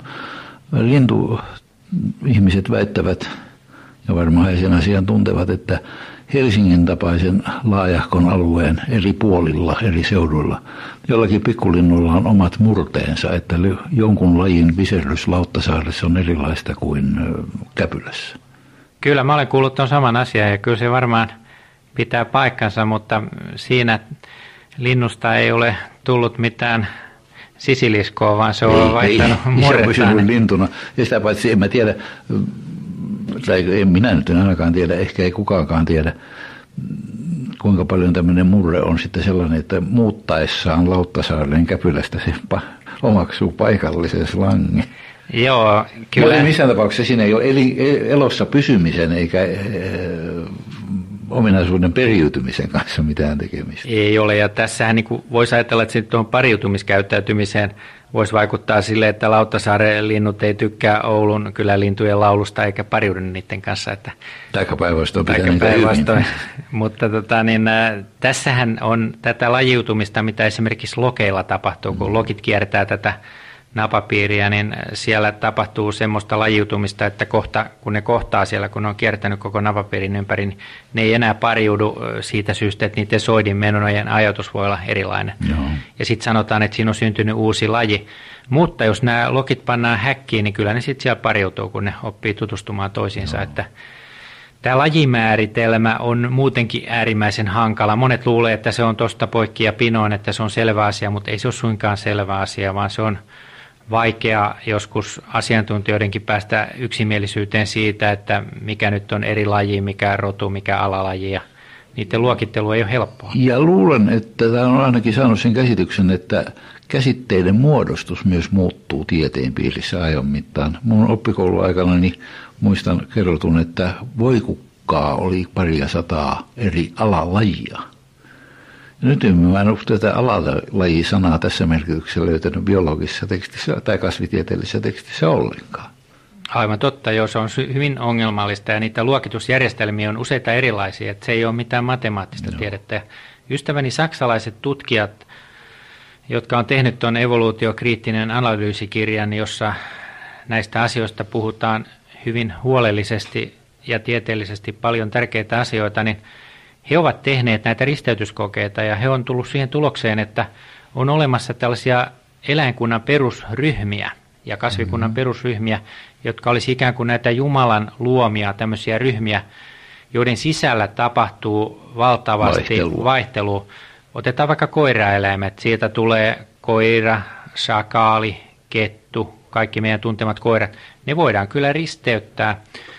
lintuihmiset väittävät, ja varmaan he sen asian tuntevat, että Helsingin tapaisen laajahkon alueen eri puolilla, eri seuduilla, jollakin pikkulinnuilla on omat murteensa, että jonkun lajin viserrys Lauttasaaressa on erilaista kuin Käpylässä. Kyllä, mä olen kuullut tuon saman asian ja kyllä se varmaan pitää paikkansa, mutta siinä linnusta ei ole tullut mitään sisiliskoa, vaan se on vaihtanut murrettaan. Ei, se on pysynyt lintuna. Ja sitä paitsi en mä tiedä, tai en minä nyt ainakaan tiedä, ehkä ei kukaankaan tiedä, kuinka paljon tämmöinen murre on sitten sellainen, että muuttaessaan Lauttasaareen Käpylästä se omaksuu paikallisen slangin. Joo, kyllä. Mutta missään tapauksessa siinä ei ole elossa pysymisen eikä ominaisuuden periytymisen kanssa mitään tekemistä. Ei ole, ja tässähän niin voisi ajatella, että tuohon pariutumiskäyttäytymiseen voisi vaikuttaa sille, että Lauttasaaren linnut ei tykkää Oulun kylälintujen laulusta eikä pariudu niiden kanssa. Taikka päinvastoin pitää niitä hyvin. Mutta tässähän on tätä lajiutumista, mitä esimerkiksi lokeilla tapahtuu, kun lokit kiertää tätä napapiiriä, niin siellä tapahtuu semmoista lajiutumista, että kohta, kun ne kohtaa siellä, kun ne on kiertänyt koko napapiirin ympäri, niin ne ei enää pariudu siitä syystä, että niiden soidinmenojen ajoitus voi olla erilainen. Joo. Ja sitten sanotaan, että siinä on syntynyt uusi laji. Mutta jos nämä lokit pannaan häkkiin, niin kyllä ne sitten siellä pariutuu, kun ne oppii tutustumaan toisiinsa. Että tämä lajimääritelmä on muutenkin äärimmäisen hankala. Monet luulee, että se on tuosta poikki ja pinoon, että se on selvä asia, mutta ei se ole suinkaan selvä asia, vaan se on vaikea joskus asiantuntijoidenkin päästä yksimielisyyteen siitä, että mikä nyt on eri laji, mikä rotu, mikä alalaji, ja niiden luokittelu ei ole helppoa. Ja luulen, että tämä on ainakin saanut sen käsityksen, että käsitteiden muodostus myös muuttuu tieteen piirissä ajan mittaan. Mun oppikouluaikana niin muistan kerrotun, että voikukkaa oli 200 eri alalajia. Ja nyt mä en ole tätä alalajisanaa tässä merkityksessä löytänyt biologisessa tekstissä tai kasvitieteellisessä tekstissä ollenkaan. Aivan totta, joo, se on hyvin ongelmallista ja niitä luokitusjärjestelmiä on useita erilaisia, että se ei ole mitään matemaattista tiedettä. Ystäväni saksalaiset tutkijat, jotka on tehnyt tuon evoluutiokriittinen analyysikirjan, jossa näistä asioista puhutaan hyvin huolellisesti ja tieteellisesti paljon tärkeitä asioita, niin he ovat tehneet näitä risteytyskokeita ja he on tullut siihen tulokseen, että on olemassa tällaisia eläinkunnan perusryhmiä ja kasvikunnan perusryhmiä, jotka olisi ikään kuin näitä Jumalan luomia tämmöisiä ryhmiä, joiden sisällä tapahtuu valtavasti vaihtelua. Otetaan vaikka koiraeläimet, siitä tulee koira, shakaali, kettu, kaikki meidän tuntemat koirat. Ne voidaan kyllä risteyttää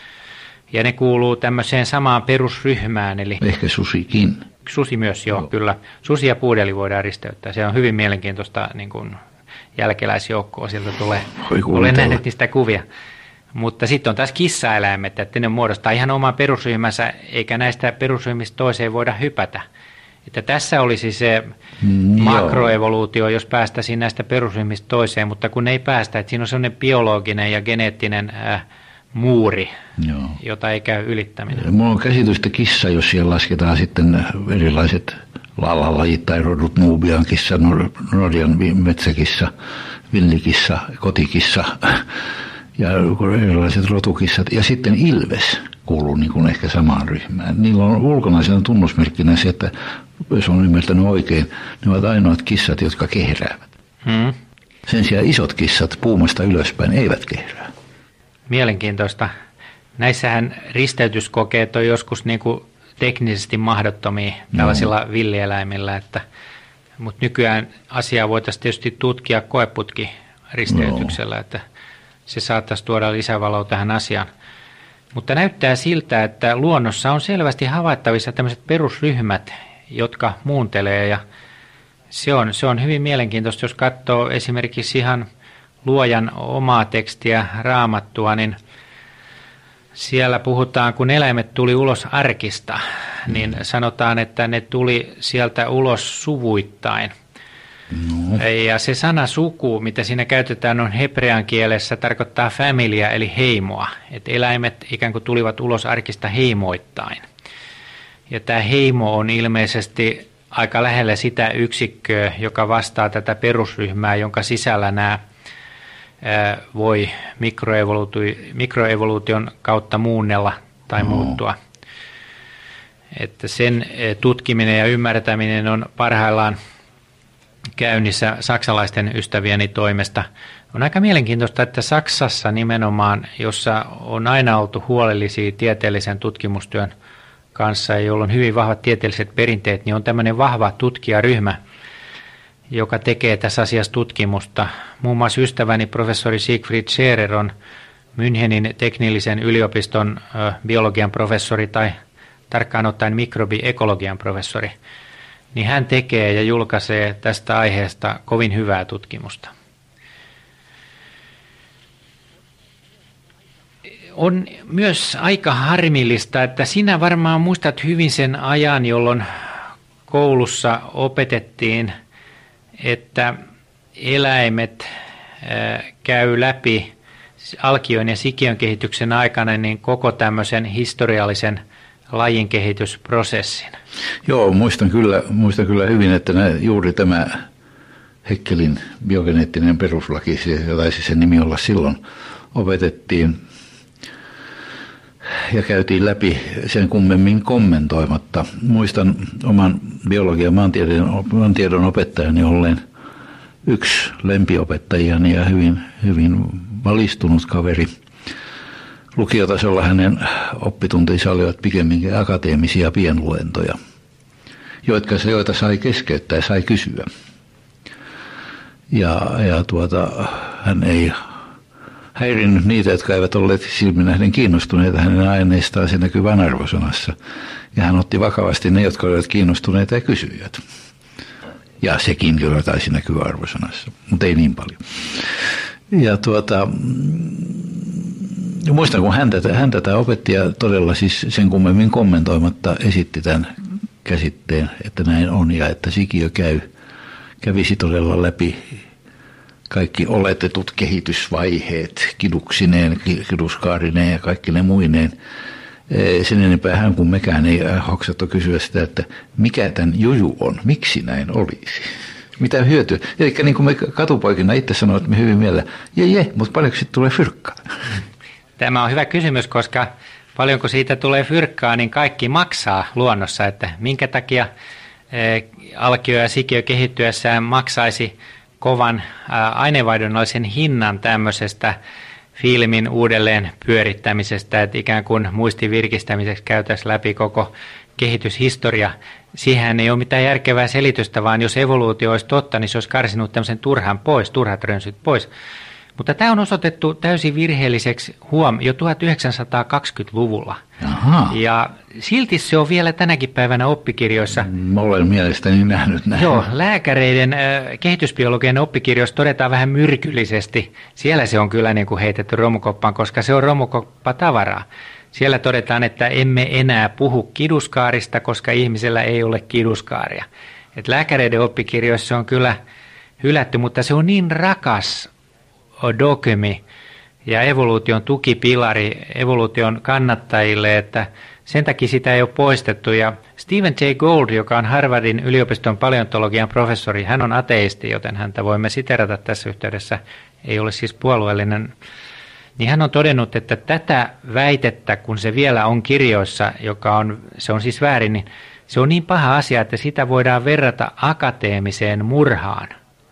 ja ne kuuluu tämmöiseen samaan perusryhmään. Eli ehkä susikin. Susi myös, joo, kyllä. Susi ja puudeli voidaan risteyttää. Se on hyvin mielenkiintoista niin kuin jälkeläisjoukkoa, sieltä tulee. Olen nähnyt niistä kuvia. Mutta sitten on taas kissaeläimet, että ne muodostaa ihan oman perusryhmänsä, eikä näistä perusryhmistä toiseen voida hypätä. Että tässä olisi se makroevoluutio, jos päästäisiin näistä perusryhmistä toiseen, mutta kun ei päästä, että siinä on sellainen biologinen ja geneettinen muuri, jota ei käy ylittäminen. Minulla on käsitystä kissa, jos siellä lasketaan sitten erilaiset alalajit tai rodut, Nubian kissa, Norjan metsäkissa, villikissa, kotikissa ja erilaiset rotukissat. Ja sitten ilves kuuluu niin kuin ehkä samaan ryhmään. Niillä on ulkonaisena tunnusmerkkinä se, että jos on ymmärtänyt oikein, ne ovat ainoat kissat, jotka kehräävät. Sen sijaan isot kissat puumasta ylöspäin eivät kehrää. Mielenkiintoista. Näissähän risteytyskokeet on joskus niin kuin teknisesti mahdottomia tällaisilla villieläimillä, mutta nykyään asiaa voitaisiin tietysti tutkia koeputkiristeytyksellä, että se saattaisi tuoda lisävaloa tähän asiaan. Mutta näyttää siltä, että luonnossa on selvästi havaittavissa tämmöiset perusryhmät, jotka muuntelee, ja se on hyvin mielenkiintoista, jos katsoo esimerkiksi ihan luojan omaa tekstiä, Raamattua, niin siellä puhutaan, kun eläimet tuli ulos arkista, niin sanotaan, että ne tuli sieltä ulos suvuittain. Ja se sana suku, mitä siinä käytetään, on hebrean kielessä, tarkoittaa familia eli heimoa. Että eläimet ikään kuin tulivat ulos arkista heimoittain. Ja tämä heimo on ilmeisesti aika lähellä sitä yksikköä, joka vastaa tätä perusryhmää, jonka sisällä nämä voi mikroevoluution kautta muunnella tai muuttua. Että sen tutkiminen ja ymmärtäminen on parhaillaan käynnissä saksalaisten ystävieni toimesta. On aika mielenkiintoista, että Saksassa nimenomaan, jossa on aina oltu huolellisia tieteellisen tutkimustyön kanssa ja jolla on hyvin vahvat tieteelliset perinteet, niin on tämmöinen vahva tutkijaryhmä, joka tekee tässä asiassa tutkimusta. Muun muassa ystäväni professori Siegfried Scherer on Münchenin teknillisen yliopiston biologian professori tai tarkkaan ottaen mikrobiekologian professori. Niin hän tekee ja julkaisee tästä aiheesta kovin hyvää tutkimusta. On myös aika harmillista, että sinä varmaan muistat hyvin sen ajan, jolloin koulussa opetettiin, että eläimet käy läpi alkion ja sikiön kehityksen aikana niin koko tämmöisen historiallisen lajin kehitysprosessin. Joo, muistan kyllä hyvin, että juuri tämä Haeckelin biogeneettinen peruslaki, se taisi sen nimi olla silloin, opetettiin ja käytiin läpi sen kummemmin kommentoimatta. Muistan oman biologian maantiedon opettajani olleen yksi lempiopettajani ja hyvin valistunut kaveri. Lukiotasolla hänen oppituntinsa olivat pikemminkin akateemisia pienluentoja, joita sai keskeyttää ja sai kysyä. hän ei häirinnyt niitä, jotka eivät olleet silminähden kiinnostuneita hänen aineistaan, se näkyy vain arvosanassa. Ja hän otti vakavasti ne, jotka olivat kiinnostuneita ja kysyivät. Ja sekin kyllä taisi näkyä arvosanassa, mutta ei niin paljon. Ja muistan, kun hän tätä opettaja todella siis sen kummemmin kommentoimatta esitti tämän käsitteen, että näin on ja että sikiö kävisi todella läpi kaikki oletetut kehitysvaiheet kiduksineen, kiduskaarineen ja kaikki ne muineen. Sen enempää hän kuin mekään ei hoksattu kysyä sitä, että mikä tämän juju on, miksi näin olisi. Mitä hyötyä? Eli niin kuin me katupoikina itse sanoimme hyvin mielellä, mutta paljonko sitten tulee fyrkkaa? Tämä on hyvä kysymys, koska paljonko siitä tulee fyrkkaa, niin kaikki maksaa luonnossa, että minkä takia alkio ja sikiö kehittyessään maksaisi kovan aineenvaihdunnallisen hinnan tämmöisestä filmin uudelleen pyörittämisestä, että ikään kuin muistin virkistämiseksi käytäisiin läpi koko kehityshistoria. Siihen ei ole mitään järkevää selitystä, vaan jos evoluutio olisi totta, niin se olisi karsinut tämmöisen turhat rönsyt pois. Mutta tämä on osoitettu täysin virheelliseksi jo 1920-luvulla. Aha. Ja silti se on vielä tänäkin päivänä oppikirjoissa. Mä olen mielestäni nähnyt näin. Joo, lääkäreiden kehitysbiologian oppikirjoissa todetaan vähän myrkyllisesti. Siellä se on kyllä niin kuin heitetty romukoppaan, koska se on romukoppatavaraa. Siellä todetaan, että emme enää puhu kiduskaarista, koska ihmisellä ei ole kiduskaaria. Et lääkäreiden oppikirjoissa se on kyllä hylätty, mutta se on niin rakas dogmi ja evoluution tukipilari evoluution kannattajille, että sen takia sitä ei ole poistettu. Ja Stephen Jay Gould, joka on Harvardin yliopiston paleontologian professori, hän on ateisti, joten häntä voimme siterata tässä yhteydessä, ei ole siis puolueellinen, niin hän on todennut, että tätä väitettä, kun se vielä on kirjoissa, se on siis väärin, niin se on niin paha asia, että sitä voidaan verrata akateemiseen murhaan.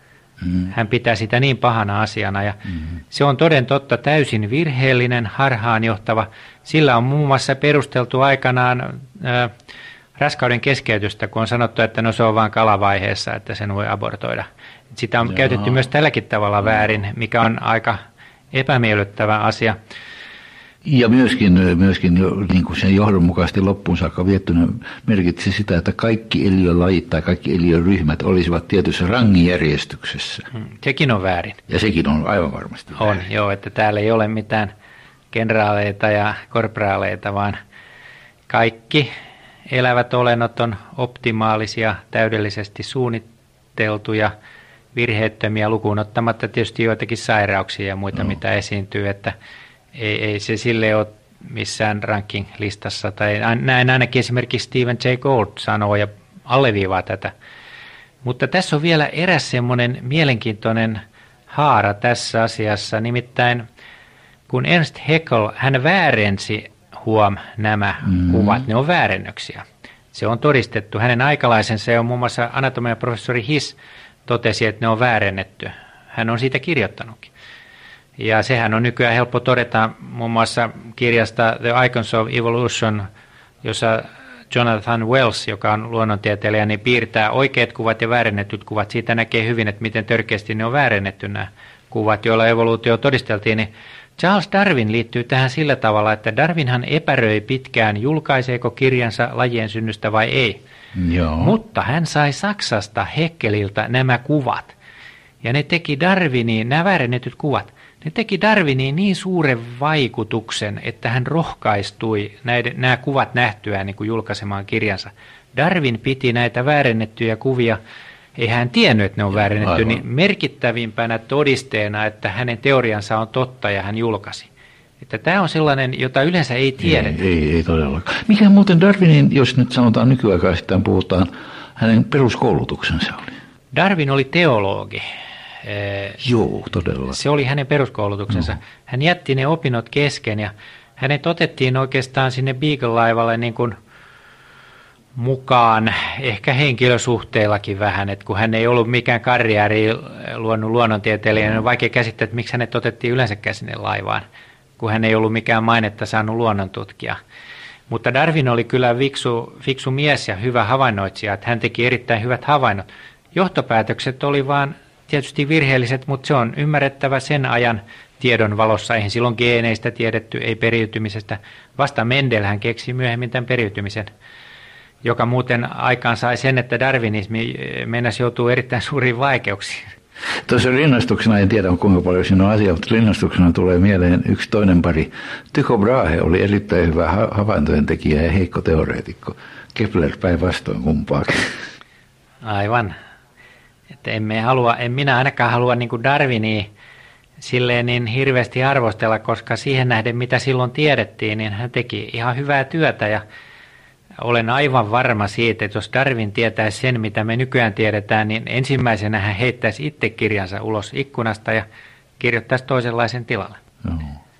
Hän pitää sitä niin pahana asiana ja se on toden totta täysin virheellinen, harhaanjohtava. Sillä on muun muassa perusteltu aikanaan raskauden keskeytystä, kun on sanottu, että no se on vain kalavaiheessa, että sen voi abortoida. Sitä on käytetty myös tälläkin tavalla väärin, mikä on aika epämiellyttävä asia. Ja myöskin niin kuin sen johdonmukaisesti loppuun saakka viettynä merkitsi sitä, että kaikki eliölajit tai kaikki eliöryhmät olisivat tietyssä rangijärjestyksessä. Sekin on väärin. Ja sekin on aivan varmasti väärin. On, joo, että täällä ei ole mitään kenraaleita ja korporaaleita, vaan kaikki elävät olennot on optimaalisia, täydellisesti suunniteltuja, virheettömiä, lukuun ottamatta tietysti joitakin sairauksia ja muita, mitä esiintyy, että ei se sille ole missään ranking-listassa. Tai näin ainakin esimerkiksi Stephen Jay Gould sanoo ja alleviivaa tätä. Mutta tässä on vielä eräs semmoinen mielenkiintoinen haara tässä asiassa. Nimittäin kun Ernst Haeckel, hän väärensi nämä kuvat, ne on väärennöksiä. Se on todistettu. Hänen aikalaisensa ja muun muassa anatomian professori Hiss totesi, että ne on väärennetty. Hän on siitä kirjoittanutkin. Ja sehän on nykyään helppo todeta muun muassa kirjasta The Icons of Evolution, jossa Jonathan Wells, joka on luonnontieteilijä, niin piirtää oikeat kuvat ja väärennetyt kuvat. Siitä näkee hyvin, että miten törkeästi ne on väärennetty nämä kuvat, joilla evoluutio todisteltiin. Niin Charles Darwin liittyy tähän sillä tavalla, että Darwinhan epäröi pitkään, julkaiseeko kirjansa lajien synnystä vai ei. Joo. Mutta hän sai Saksasta Haeckeliltä nämä kuvat. Ja ne teki Darwiniin, nämä väärennetyt kuvat, ne teki Darwiniin niin suuren vaikutuksen, että hän rohkaistui nämä kuvat nähtyään niin kuin julkaisemaan kirjansa. Darwin piti näitä väärennettyjä kuvia, ei hän tiennyt, että ne on väärennetty, niin merkittävimpänä todisteena, että hänen teoriansa on totta ja hän julkaisi. Että tämä on sellainen, jota yleensä ei tiedetä. Ei todellakaan. Mikä muuten Darwinin, jos nyt sanotaan nykyaikaistaan puhutaan, hänen peruskoulutuksensa oli? Darwin oli teologi. Joo, todella. Se oli hänen peruskoulutuksensa. No. Hän jätti ne opinnot kesken ja hänet otettiin oikeastaan sinne Beagle-laivalle niin kuin mukaan, ehkä henkilösuhteillakin vähän, että kun hän ei ollut mikään karriäri luonut luonnontieteilijä, niin on vaikea käsittää, että miksi hänet otettiin yleensäkään sinne laivaan, kun hän ei ollut mikään mainetta saanut luonnontutkija. Mutta Darwin oli kyllä fiksu mies ja hyvä havainnoitsija, että hän teki erittäin hyvät havainnot. Johtopäätökset oli vaan tietysti virheelliset, mutta se on ymmärrettävä sen ajan tiedon valossa. Eihän silloin geeneistä tiedetty, ei periytymisestä. Vasta Mendelhän keksi myöhemmin tämän periytymisen, joka muuten aikaan sai sen, että darwinismi mennäisi joutuu erittäin suuriin vaikeuksiin. Tuossa rinnastuksena, en tiedä kuinka paljon siinä on asiaa, mutta rinnastuksena tulee mieleen yksi toinen pari. Tycho Brahe oli erittäin hyvä havaintojen tekijä ja heikko teoreetikko. Kepler päinvastoin kumpaakin. Aivan. Että en minä ainakaan halua niin kuin Darwinia silleen niin hirveästi arvostella, koska siihen nähden, mitä silloin tiedettiin, niin hän teki ihan hyvää työtä ja olen aivan varma siitä, että jos Darwin tietäisi sen, mitä me nykyään tiedetään, niin ensimmäisenä hän heittäisi itse kirjansa ulos ikkunasta ja kirjoittaisi toisenlaisen tilalle. No.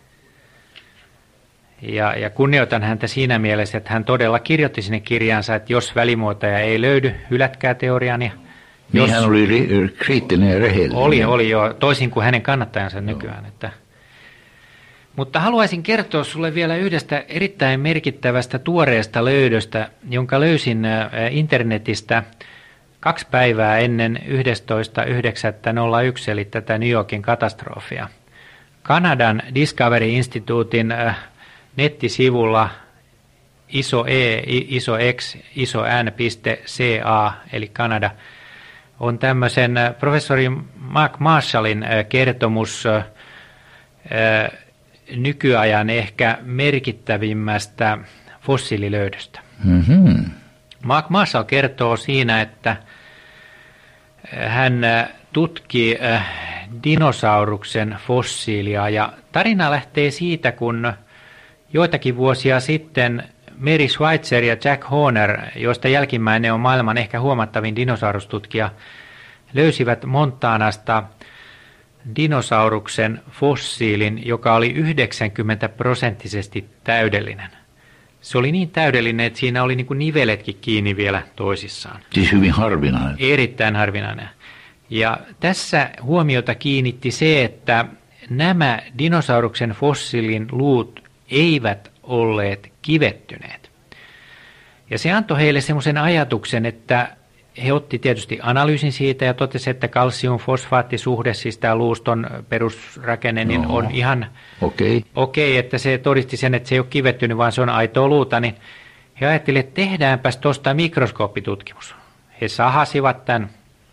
Ja kunnioitan häntä siinä mielessä, että hän todella kirjoitti sinne kirjansa, että jos välimuotoja ei löydy, hylätkää teorian. Niin hän oli kriittinen ja rehellinen. Oli jo, toisin kuin hänen kannattajansa nykyään. Mutta haluaisin kertoa sulle vielä yhdestä erittäin merkittävästä tuoreesta löydöstä, jonka löysin internetistä 2 päivää ennen 11.9.01, eli tätä New Yorkin katastrofia. Kanadan Discovery Instituutin nettisivulla iso E, iso X, iso N.ca, eli Kanada, on tämmöisen professori Mark Marshallin kertomus nykyajan ehkä merkittävimmästä fossiililöydöstä. Mm-hmm. Mark Marshall kertoo siinä, että hän tutki dinosauruksen fossiilia ja tarina lähtee siitä, kun joitakin vuosia sitten Mary Schweitzer ja Jack Horner, joista jälkimmäinen on maailman ehkä huomattavin dinosaurustutkija, löysivät Montanasta dinosauruksen fossiilin, joka oli 90% täydellinen. Se oli niin täydellinen, että siinä oli niin kuin niveletkin kiinni vielä toisissaan. Siis hyvin harvinainen. Erittäin harvinainen. Ja tässä huomiota kiinnitti se, että nämä dinosauruksen fossiilin luut eivät olleet kivettyneet. Ja se antoi heille semmoisen ajatuksen, että he otti tietysti analyysin siitä ja totesi, että kalsium-fosfaattisuhde, siis tämä luuston perusrakenne, niin on ihan okei, että se todisti sen, että se ei ole kivettynyt, vaan se on aitoa luuta. Niin he ajattelivat, että tehdäänpäs tuosta mikroskooppitutkimus. He sahasivat tämän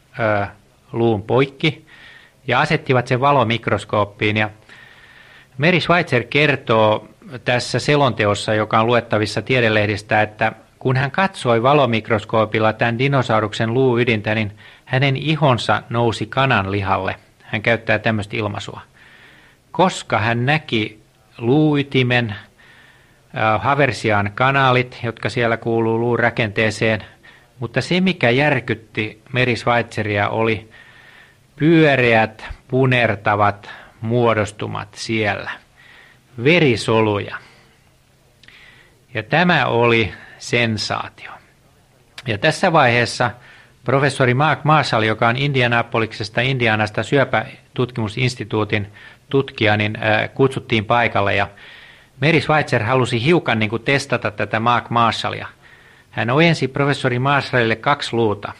luun poikki ja asettivat sen valomikroskooppiin. Ja Mary Schweitzer kertoo tässä selonteossa, joka on luettavissa tiedelehdistä, että kun hän katsoi valomikroskoopilla tämän dinosauruksen luuydintä, niin hänen ihonsa nousi kanan lihalle. Hän käyttää tämmöistä ilmaisua. Koska hän näki luuytimen, Haversian kanalit, jotka siellä kuuluu luun rakenteeseen, mutta se mikä järkytti Mary Schweitzeria oli pyöreät, punertavat muodostumat siellä. Verisoluja. Ja tämä oli sensaatio. Ja tässä vaiheessa professori Mark Marshall, joka on Indianasta syöpätutkimusinstituutin tutkija, niin kutsuttiin paikalle. Ja Mary Schweitzer halusi hiukan niin kuin testata tätä Mark Marshallia. Hän ojensi professori Marshallille 2 luuta.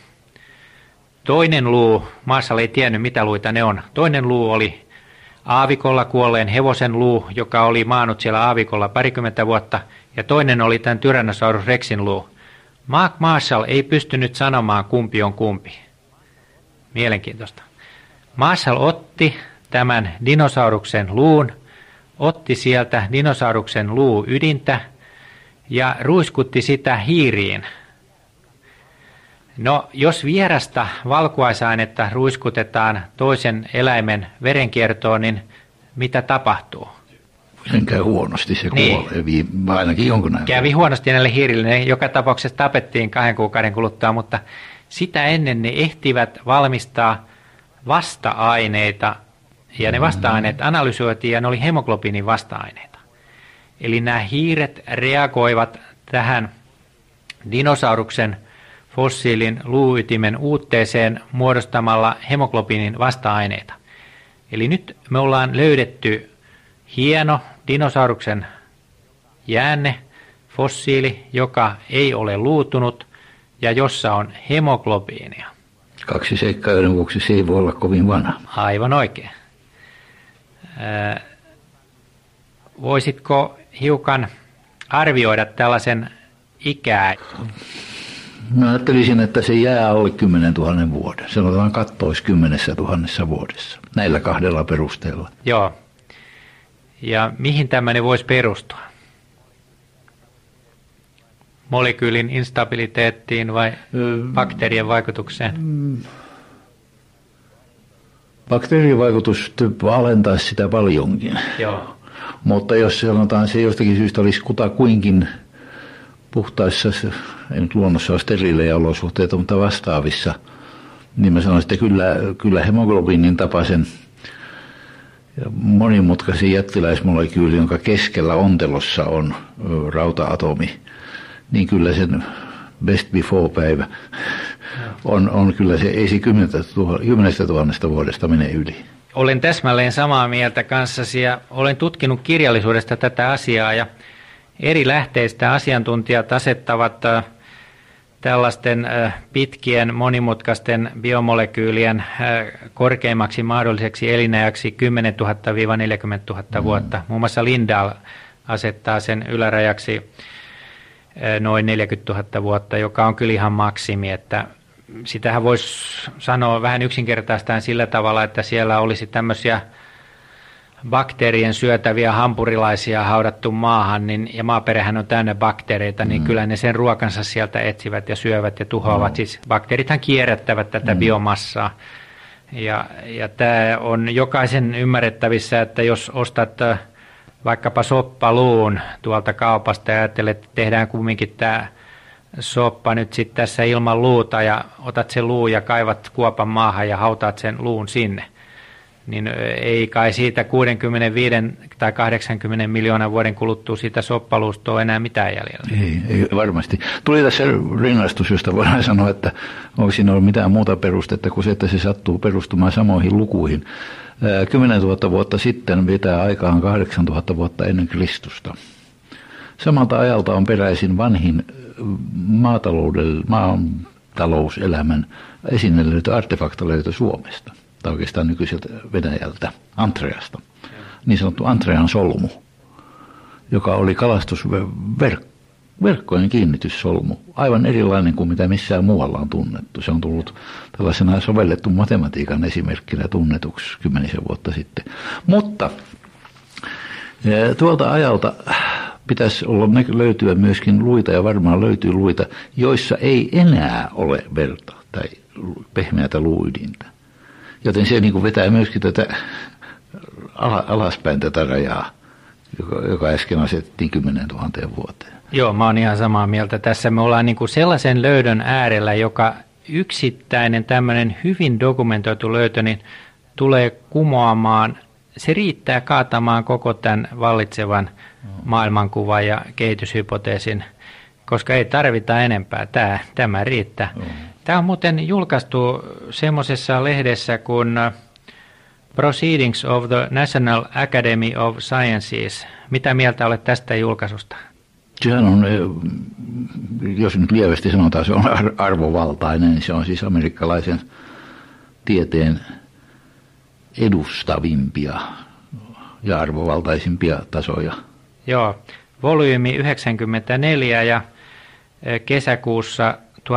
Toinen luu, Marshall ei tiennyt mitä luita ne on. Toinen luu oli aavikolla kuolleen hevosen luu, joka oli maannut siellä aavikolla 20 vuotta, ja toinen oli tämän Tyrannosaurus rexin luu. Mark Marshall ei pystynyt sanomaan, kumpi on kumpi. Mielenkiintoista. Marshall otti tämän dinosauruksen luun, otti sieltä dinosauruksen luuydintä ja ruiskutti sitä hiiriin. No, jos vierasta valkuaisainetta ruiskutetaan toisen eläimen verenkiertoon, niin mitä tapahtuu? Sen käy huonosti, se kuolee, ainakin jonkun ajan. Kävi huonosti näille hiirille, ne joka tapauksessa tapettiin 2 kuukauden kuluttua, mutta sitä ennen ne ehtivät valmistaa vasta-aineita, ja ne vasta-aineet analysoitiin, ja ne oli hemoglobiinin vasta-aineita. Eli nämä hiiret reagoivat tähän dinosauruksen fossiilin luuytimen uutteeseen muodostamalla hemoglobiinin vasta-aineita. Eli nyt me ollaan löydetty hieno dinosauruksen jäänne, fossiili, joka ei ole luutunut ja jossa on hemoglobiinia. 2 seikkaa, joiden vuoksi se ei voi olla kovin vanha. Aivan oikein. Voisitko hiukan arvioida tällaisen ikää? Mä ajattelisin, että se jää alle 10 000 vuoden. Sanotaan kattoisi 10 000 vuodessa. Näillä 2 perusteella. Joo. Ja mihin tämmöinen voisi perustua? Molekyylin instabiliteettiin vai bakteerien vaikutukseen? Bakteerien vaikutus alentaisi sitä paljonkin. Joo. Mutta jos sanotaan se jostakin syystä olisi kutakuinkin puhtaissa, ei nyt luonnossa ole steriilejä olosuhteita, mutta vastaavissa, niin mä sanoisin, että kyllä hemoglobiinin tapaisen monimutkaisen jättiläismolekyyli, jonka keskellä ontelossa on rauta-atomi, niin kyllä sen best before-päivä on kyllä se, ei se 10 000 vuodesta mene yli. Olen täsmälleen samaa mieltä kanssasi ja olen tutkinut kirjallisuudesta tätä asiaa ja eri lähteistä asiantuntijat asettavat tällaisten pitkien monimutkaisten biomolekyylien korkeimmaksi mahdolliseksi elinajaksi 10 000–40 000 vuotta. Muun muassa Lindahl asettaa sen ylärajaksi noin 40 000 vuotta, joka on kyllä ihan maksimi, että sitähän voisi sanoa vähän yksinkertaistaan sillä tavalla, että siellä olisi tämmöisiä bakteerien syötäviä hampurilaisia haudattu maahan, niin, ja maaperähän on täynnä bakteereita, niin kyllä ne sen ruokansa sieltä etsivät ja syövät ja tuhoavat. Siis bakteerithan kierrättävät tätä biomassaa. Ja tämä on jokaisen ymmärrettävissä, että jos ostat vaikkapa soppaluun tuolta kaupasta ja ajattelet, että tehdään kumminkin tämä soppa nyt sitten tässä ilman luuta ja otat sen luun ja kaivat kuopan maahan ja hautaat sen luun sinne, niin ei kai siitä 65 tai 80 miljoonan vuoden kuluttua siitä soppaluusta ole enää mitään jäljellä. Ei varmasti. Tuli tässä rinnastus, josta voidaan sanoa, että onko siinä ollut mitään muuta perustetta kuin se, että se sattuu perustumaan samoihin lukuihin. 10 000 vuotta sitten vetää aikaan 8 000 vuotta ennen Kristusta. Samalta ajalta on peräisin vanhin maatalouselämän esineellöity artefaktalöytö Suomesta, tai oikeastaan nykyiseltä Venäjältä, Antreasta, niin sanottu Antrean solmu, joka oli kalastusverkkojen kiinnityssolmu, aivan erilainen kuin mitä missään muualla on tunnettu. Se on tullut tällaisena sovellettu matematiikan esimerkkinä tunnetuksi 10 vuotta sitten. Mutta tuolta ajalta pitäisi löytyä myöskin luita, ja varmaan löytyy luita, joissa ei enää ole verta tai pehmeätä luuydintä. Joten se niin kuin vetää myöskin tätä alaspäin tätä rajaa, joka äsken asettiin 10 000 vuoteen. Joo, mä oon ihan samaa mieltä. Tässä me ollaan niin kuin sellaisen löydön äärellä, joka yksittäinen tämmöinen hyvin dokumentoitu löytö niin tulee kumoamaan. Se riittää kaatamaan koko tämän vallitsevan maailmankuvan ja kehityshypoteesin, koska ei tarvita enempää. Tämä riittää. Tämä on muuten julkaistu semmoisessa lehdessä kuin Proceedings of the National Academy of Sciences. Mitä mieltä olet tästä julkaisusta? Sehän on, jos nyt lievästi sanotaan, se on arvovaltainen. Se on siis amerikkalaisen tieteen edustavimpia ja arvovaltaisimpia tasoja. Joo, volyymi 94 ja kesäkuussa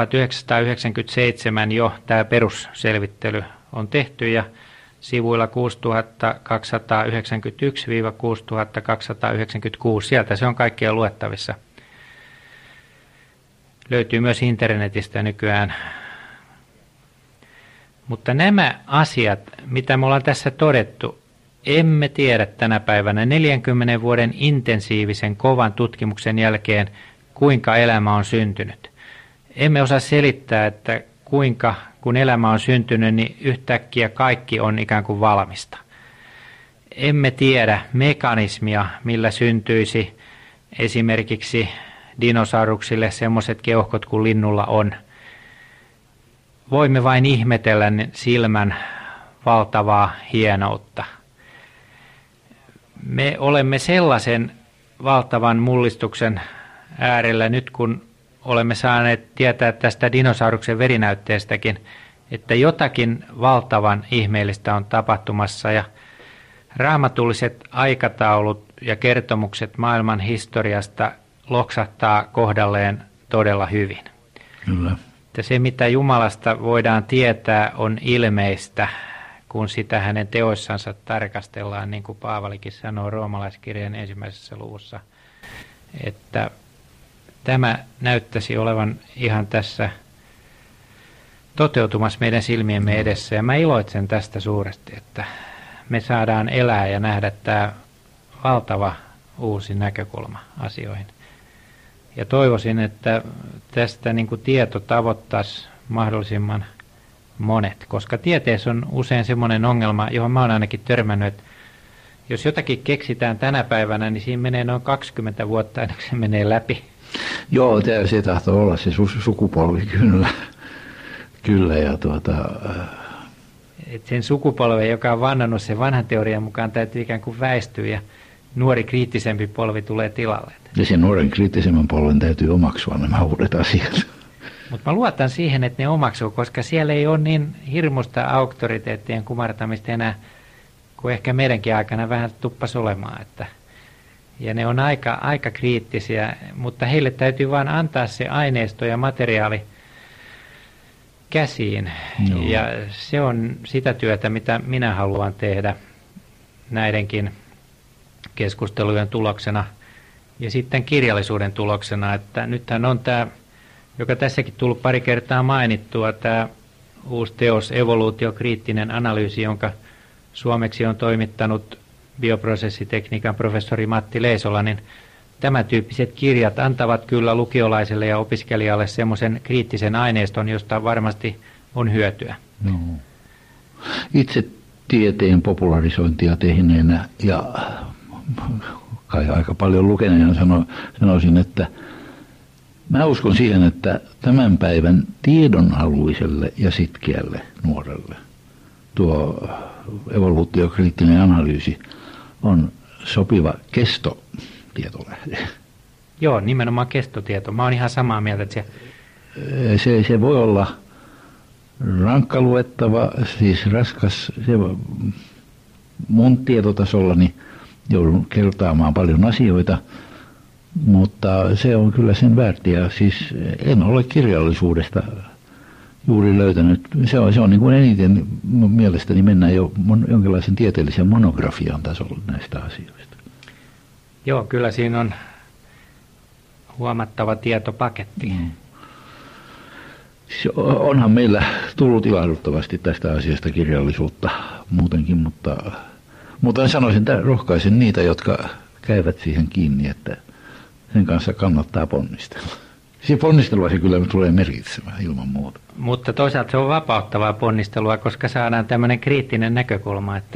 1997 jo tämä perusselvittely on tehty ja sivuilla 6291–6296, sieltä se on kaikkea luettavissa. Löytyy myös internetistä nykyään. Mutta nämä asiat, mitä me ollaan tässä todettu, emme tiedä tänä päivänä 40 vuoden intensiivisen kovan tutkimuksen jälkeen, kuinka elämä on syntynyt. Emme osaa selittää, että kuinka, kun elämä on syntynyt, niin yhtäkkiä kaikki on ikään kuin valmista. Emme tiedä mekanismia, millä syntyisi esimerkiksi dinosauruksille semmoiset keuhkot kuin linnulla on. Voimme vain ihmetellä silmän valtavaa hienoutta. Me olemme sellaisen valtavan mullistuksen äärellä nyt, kun olemme saaneet tietää tästä dinosauruksen verinäytteestäkin, että jotakin valtavan ihmeellistä on tapahtumassa ja raamatulliset aikataulut ja kertomukset maailman historiasta loksahtaa kohdalleen todella hyvin. Kyllä. Että se, mitä Jumalasta voidaan tietää, on ilmeistä, kun sitä hänen teoissansa tarkastellaan, niin kuin Paavalikin sanoo roomalaiskirjeen 1. luvussa, että tämä näyttäisi olevan ihan tässä toteutumassa meidän silmiemme edessä. Ja mä iloitsen tästä suuresti, että me saadaan elää ja nähdä tämä valtava uusi näkökulma asioihin. Ja toivoisin, että tästä niin kuin tieto tavoittaisi mahdollisimman monet, koska tieteessä on usein semmoinen ongelma, johon mä oon ainakin törmännyt, että jos jotakin keksitään tänä päivänä, niin siinä menee noin 20 vuotta ennen kuin se menee läpi. Joo, se tahtoo olla se sukupolvi, kyllä. Kyllä, ja Et sen sukupolven, joka on vannannut sen vanhan teorian mukaan, täytyy ikään kuin väistyä ja nuori kriittisempi polvi tulee tilalle. Ja sen nuoren kriittisemmän polven täytyy omaksua nämä uudet asiat. Mutta mä luotan siihen, että ne omaksuu, koska siellä ei ole niin hirmuista auktoriteettien kumartamista enää, kuin ehkä meidänkin aikana vähän tuppas olemaan. Ja ne on aika kriittisiä, mutta heille täytyy vain antaa se aineisto ja materiaali käsiin. Joo. Ja se on sitä työtä, mitä minä haluan tehdä näidenkin keskustelujen tuloksena ja sitten kirjallisuuden tuloksena, että nythän on tämä, joka tässäkin tullut pari kertaa mainittua, tämä uusi teos evoluutiokriittinen analyysi, jonka suomeksi on toimittanut bioprosessitekniikan professori Matti Leisola, niin tämän tyyppiset kirjat antavat kyllä lukiolaiselle ja opiskelijalle semmoisen kriittisen aineiston, josta varmasti on hyötyä. No. Itse tieteen popularisointia tehneenä ja kai aika paljon lukeneena sanoisin, että mä uskon siihen, että tämän päivän tiedonhaluiselle ja sitkeälle nuorelle tuo evoluutiokriittinen analyysi on sopiva kestotietolähde. Joo, nimenomaan kestotieto. Mä oon ihan samaa mieltä, että se voi olla rankka luettava, siis raskas. Mun tietotasollani joudun kertaamaan paljon asioita, mutta se on kyllä sen väärti. Ja siis en ole kirjallisuudesta juuri löytänyt. Se on niin kuin eniten mielestäni mennään jo jonkinlaisen tieteellisen monografian tasolla näistä asioista. Joo, kyllä siinä on huomattava tietopaketti. Onhan meillä tullut ilahduttavasti tästä asiasta kirjallisuutta muutenkin, mutta sanoisin, että rohkaisen niitä, jotka käyvät siihen kiinni, että sen kanssa kannattaa ponnistella. Se ponnistelua se kyllä tulee merkitsemään ilman muuta. Mutta toisaalta se on vapauttavaa ponnistelua, koska saadaan tämmöinen kriittinen näkökulma, että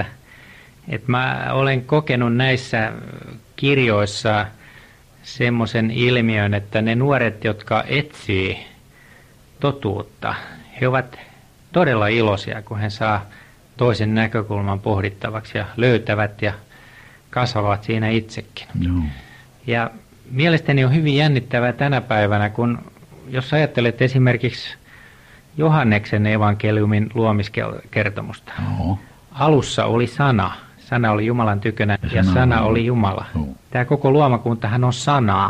mä olen kokenut näissä kirjoissa semmoisen ilmiön, että ne nuoret, jotka etsii totuutta, he ovat todella iloisia, kun he saa toisen näkökulman pohdittavaksi ja löytävät ja kasvavat siinä itsekin. Joo. Ja mielestäni on hyvin jännittävää tänä päivänä, kun jos ajattelet esimerkiksi Johanneksen evankeliumin luomiskertomusta. Joo. Alussa oli sana. Sana oli Jumalan tykönä ja sana oli Jumala. Joo. Tämä koko luomakuntahan on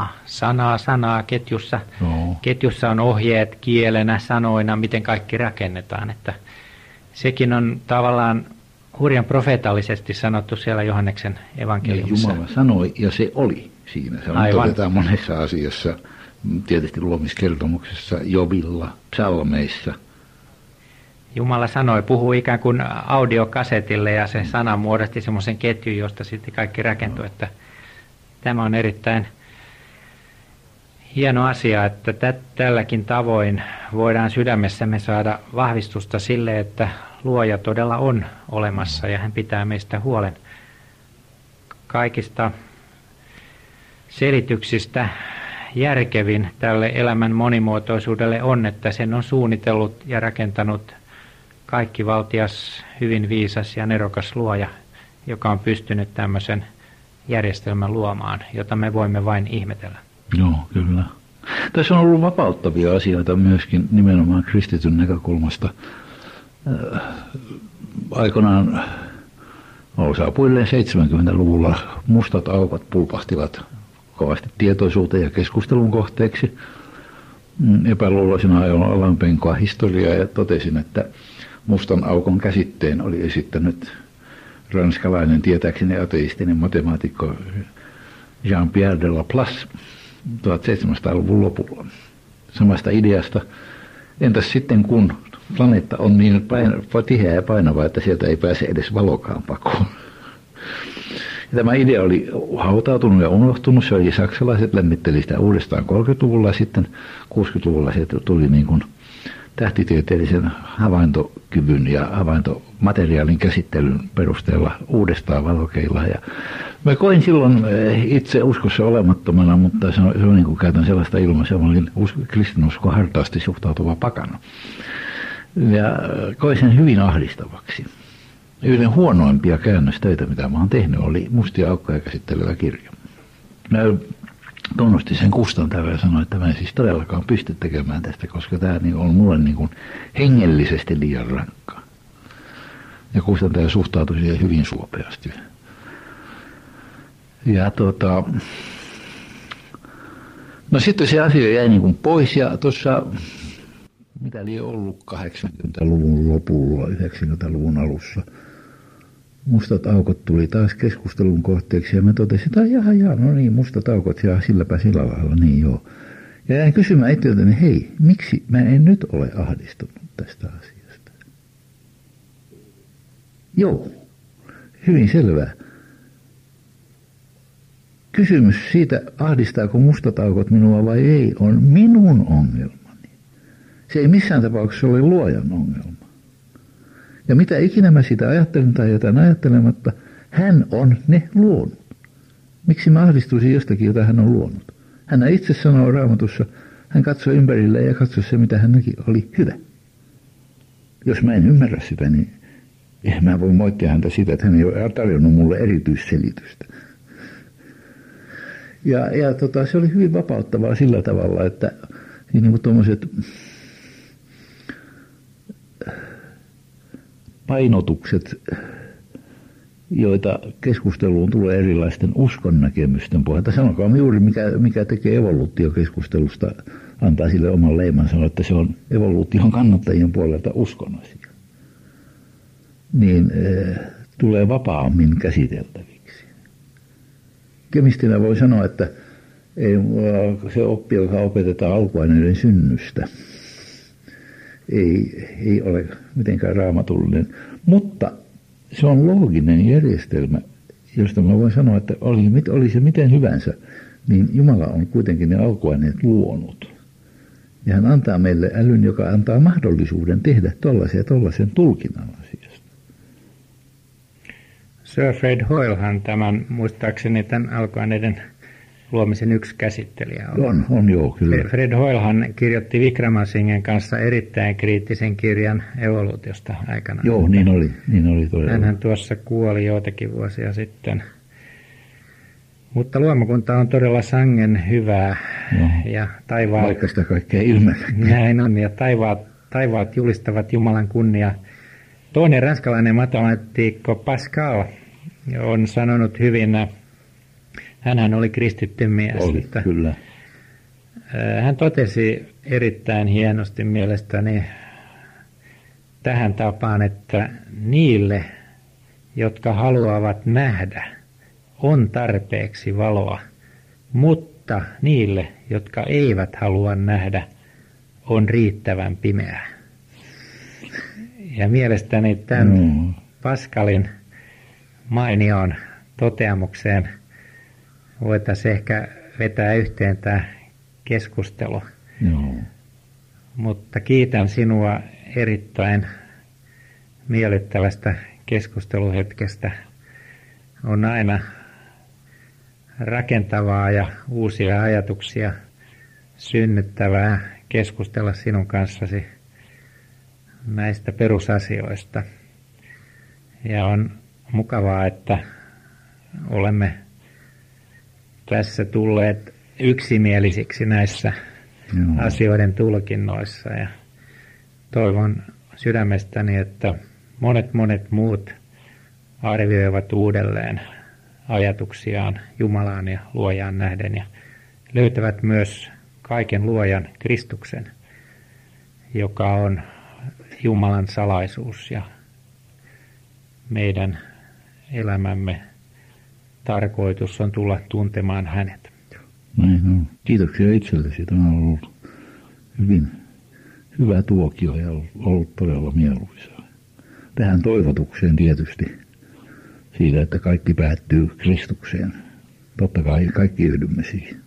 sanaa ketjussa. Joo. Ketjussa on ohjeet kielenä, sanoina, miten kaikki rakennetaan. Että sekin on tavallaan hurjan profeetallisesti sanottu siellä Johanneksen evankeliumissa. Ja Jumala sanoi ja se oli siinä. Se on todetaan monessa asiassa, tietysti luomiskertomuksessa, Jobilla, psalmeissa. Jumala sanoi, puhuu ikään kuin audiokasetille ja se sana muodosti semmoisen ketjun, josta sitten kaikki rakentui. Että tämä on erittäin hieno asia, että tälläkin tavoin voidaan sydämessämme saada vahvistusta sille, että Luoja todella on olemassa ja hän pitää meistä huolen. Kaikista selityksistä järkevin tälle elämän monimuotoisuudelle on, että sen on suunnitellut ja rakentanut kaikkivaltias, hyvin viisas ja nerokas Luoja, joka on pystynyt tämmöisen järjestelmän luomaan, jota me voimme vain ihmetellä. Joo, kyllä. Tässä on ollut vapauttavia asioita myöskin nimenomaan kristityn näkökulmasta. Aikanaan saapuilleen 70-luvulla mustat aukot pulpahtivat kovasti tietoisuuteen ja keskustelun kohteeksi. Epäluuloisena ajoin alanpenkoa historiaa ja totesin, että mustan aukon käsitteen oli esittänyt ranskalainen tietääkseni ateistinen matemaatikko Jean-Pierre de Laplace 1700-luvun lopulla. Samasta ideasta, entäs sitten kun planeetta on niin tiheä ja painava, että sieltä ei pääse edes valokaan pakoon. Ja tämä idea oli hautautunut ja unohtunut. Se oli saksalaiset lämmitteli sitä uudestaan 30-luvulla ja sitten 60-luvulla se tuli niin kuin tähtitieteellisen havaintokyvyn ja havaintomateriaalin käsittelyn perusteella uudestaan valokeilla. Ja mä koin silloin itse uskossa olemattomana, mutta se on niin kuin käytän sellaista ilmaisua, mä olin kristinusko hartaasti suhtautuva pakana. Ja koin sen hyvin ahdistavaksi. Yhden huonoimpia käännöstöitä, mitä mä oon tehnyt, oli mustia aukkoja käsittelevä kirja. Mä tunnustin sen kustantajalle ja sanoin, että mä en siis todellakaan pysty tekemään tästä, koska tämä on mulle niin kuin hengellisesti liian rankkaa. Ja kustantaja suhtautui siihen hyvin suopeasti. Ja no sitten se asia jäi niin kuin pois ja tuossa, mitä oli ollut 80-luvun lopulla, 90-luvun alussa, mustat aukot tuli taas keskustelun kohteeksi ja me totesin, että jaha, no niin, mustat aukot ja silläpä sillä lailla, niin joo. Ja jäin kysymään itseltäni, hei, miksi mä en nyt ole ahdistunut tästä asiasta? Joo, hyvin selvää. Kysymys siitä, ahdistaako mustat aukot minua vai ei, on minun ongelmani. Se ei missään tapauksessa ole luojan ongelma. Ja mitä ikinä mä sitä ajattelen tai jätän ajattelematta, hän on ne luonut. Miksi mä ahdistuisin jostakin, jota hän on luonut? Hän itse sanoo Raamatussa, hän katsoi ympärille ja katsoi se, mitä hän näki, oli hyvä. Jos mä en ymmärrä sitä, niin mä voin moittia häntä siitä, että hän ei ole tarjonnut mulle erityisselitystä. Ja se oli hyvin vapauttavaa sillä tavalla, että niin kuin tuommoiset painotukset, joita keskusteluun tulee erilaisten uskonnäkemysten pohjalta. Sanokaa juuri, mikä tekee evoluutiokeskustelusta, antaa sille oman leiman, sanoa, että se on evoluution kannattajien puolelta uskon asia. Niin tulee vapaammin käsiteltäviksi. Kemistinä voi sanoa, että se oppi, joka opetetaan alkuaineiden synnystä, ei ole mitenkään raamatullinen, mutta se on looginen järjestelmä, josta mä voin sanoa, että oli se miten hyvänsä, niin Jumala on kuitenkin ne alkuaineet luonut. Ja hän antaa meille älyn, joka antaa mahdollisuuden tehdä tollaisen tulkinnan asiasta. Sir Fred Hoylehan tämän, muistaakseni tämän alkuaineiden luomisen yksi käsittelijä on joo, kyllä. Fred Hoylehan kirjoitti Wickramasinghen kanssa erittäin kriittisen kirjan evoluutiosta aikanaan. Joo, niin oli todella. Hänhän tuossa kuoli joitakin vuosia sitten. Mutta luomakunta on todella sangen hyvää. Joo. Ja taivaat, vaikka sitä kaikkea ilmeisesti. Näin on, ja taivaat julistavat Jumalan kunnia. Toinen ranskalainen matemaatikko Pascal on sanonut hyvin, hänhän oli kristitty mies. Oli, kyllä. Hän totesi erittäin hienosti mielestäni tähän tapaan, että niille, jotka haluavat nähdä, on tarpeeksi valoa, mutta niille, jotka eivät halua nähdä, on riittävän pimeää. Ja mielestäni tämän Pascalin mainioon toteamukseen voitaisiin ehkä vetää yhteen tämä keskustelu. Joo. Mutta kiitän sinua erittäin miellyttävästä keskusteluhetkestä. On aina rakentavaa ja uusia ajatuksia synnyttävää keskustella sinun kanssasi näistä perusasioista. Ja on mukavaa, että olemme tässä tulleet yksimielisiksi näissä asioiden tulkinnoissa. Ja toivon sydämestäni, että monet muut arvioivat uudelleen ajatuksiaan Jumalaan ja luojaan nähden ja löytävät myös kaiken luojan Kristuksen, joka on Jumalan salaisuus ja meidän elämämme tarkoitus on tulla tuntemaan hänet. Näin on. Kiitoksia itsellesi. Tämä on ollut hyvin hyvä tuokio ja ollut todella mieluisaa. Tähän toivotukseen tietysti siitä, että kaikki päättyy Kristukseen. Totta kai kaikki yhdymme siihen.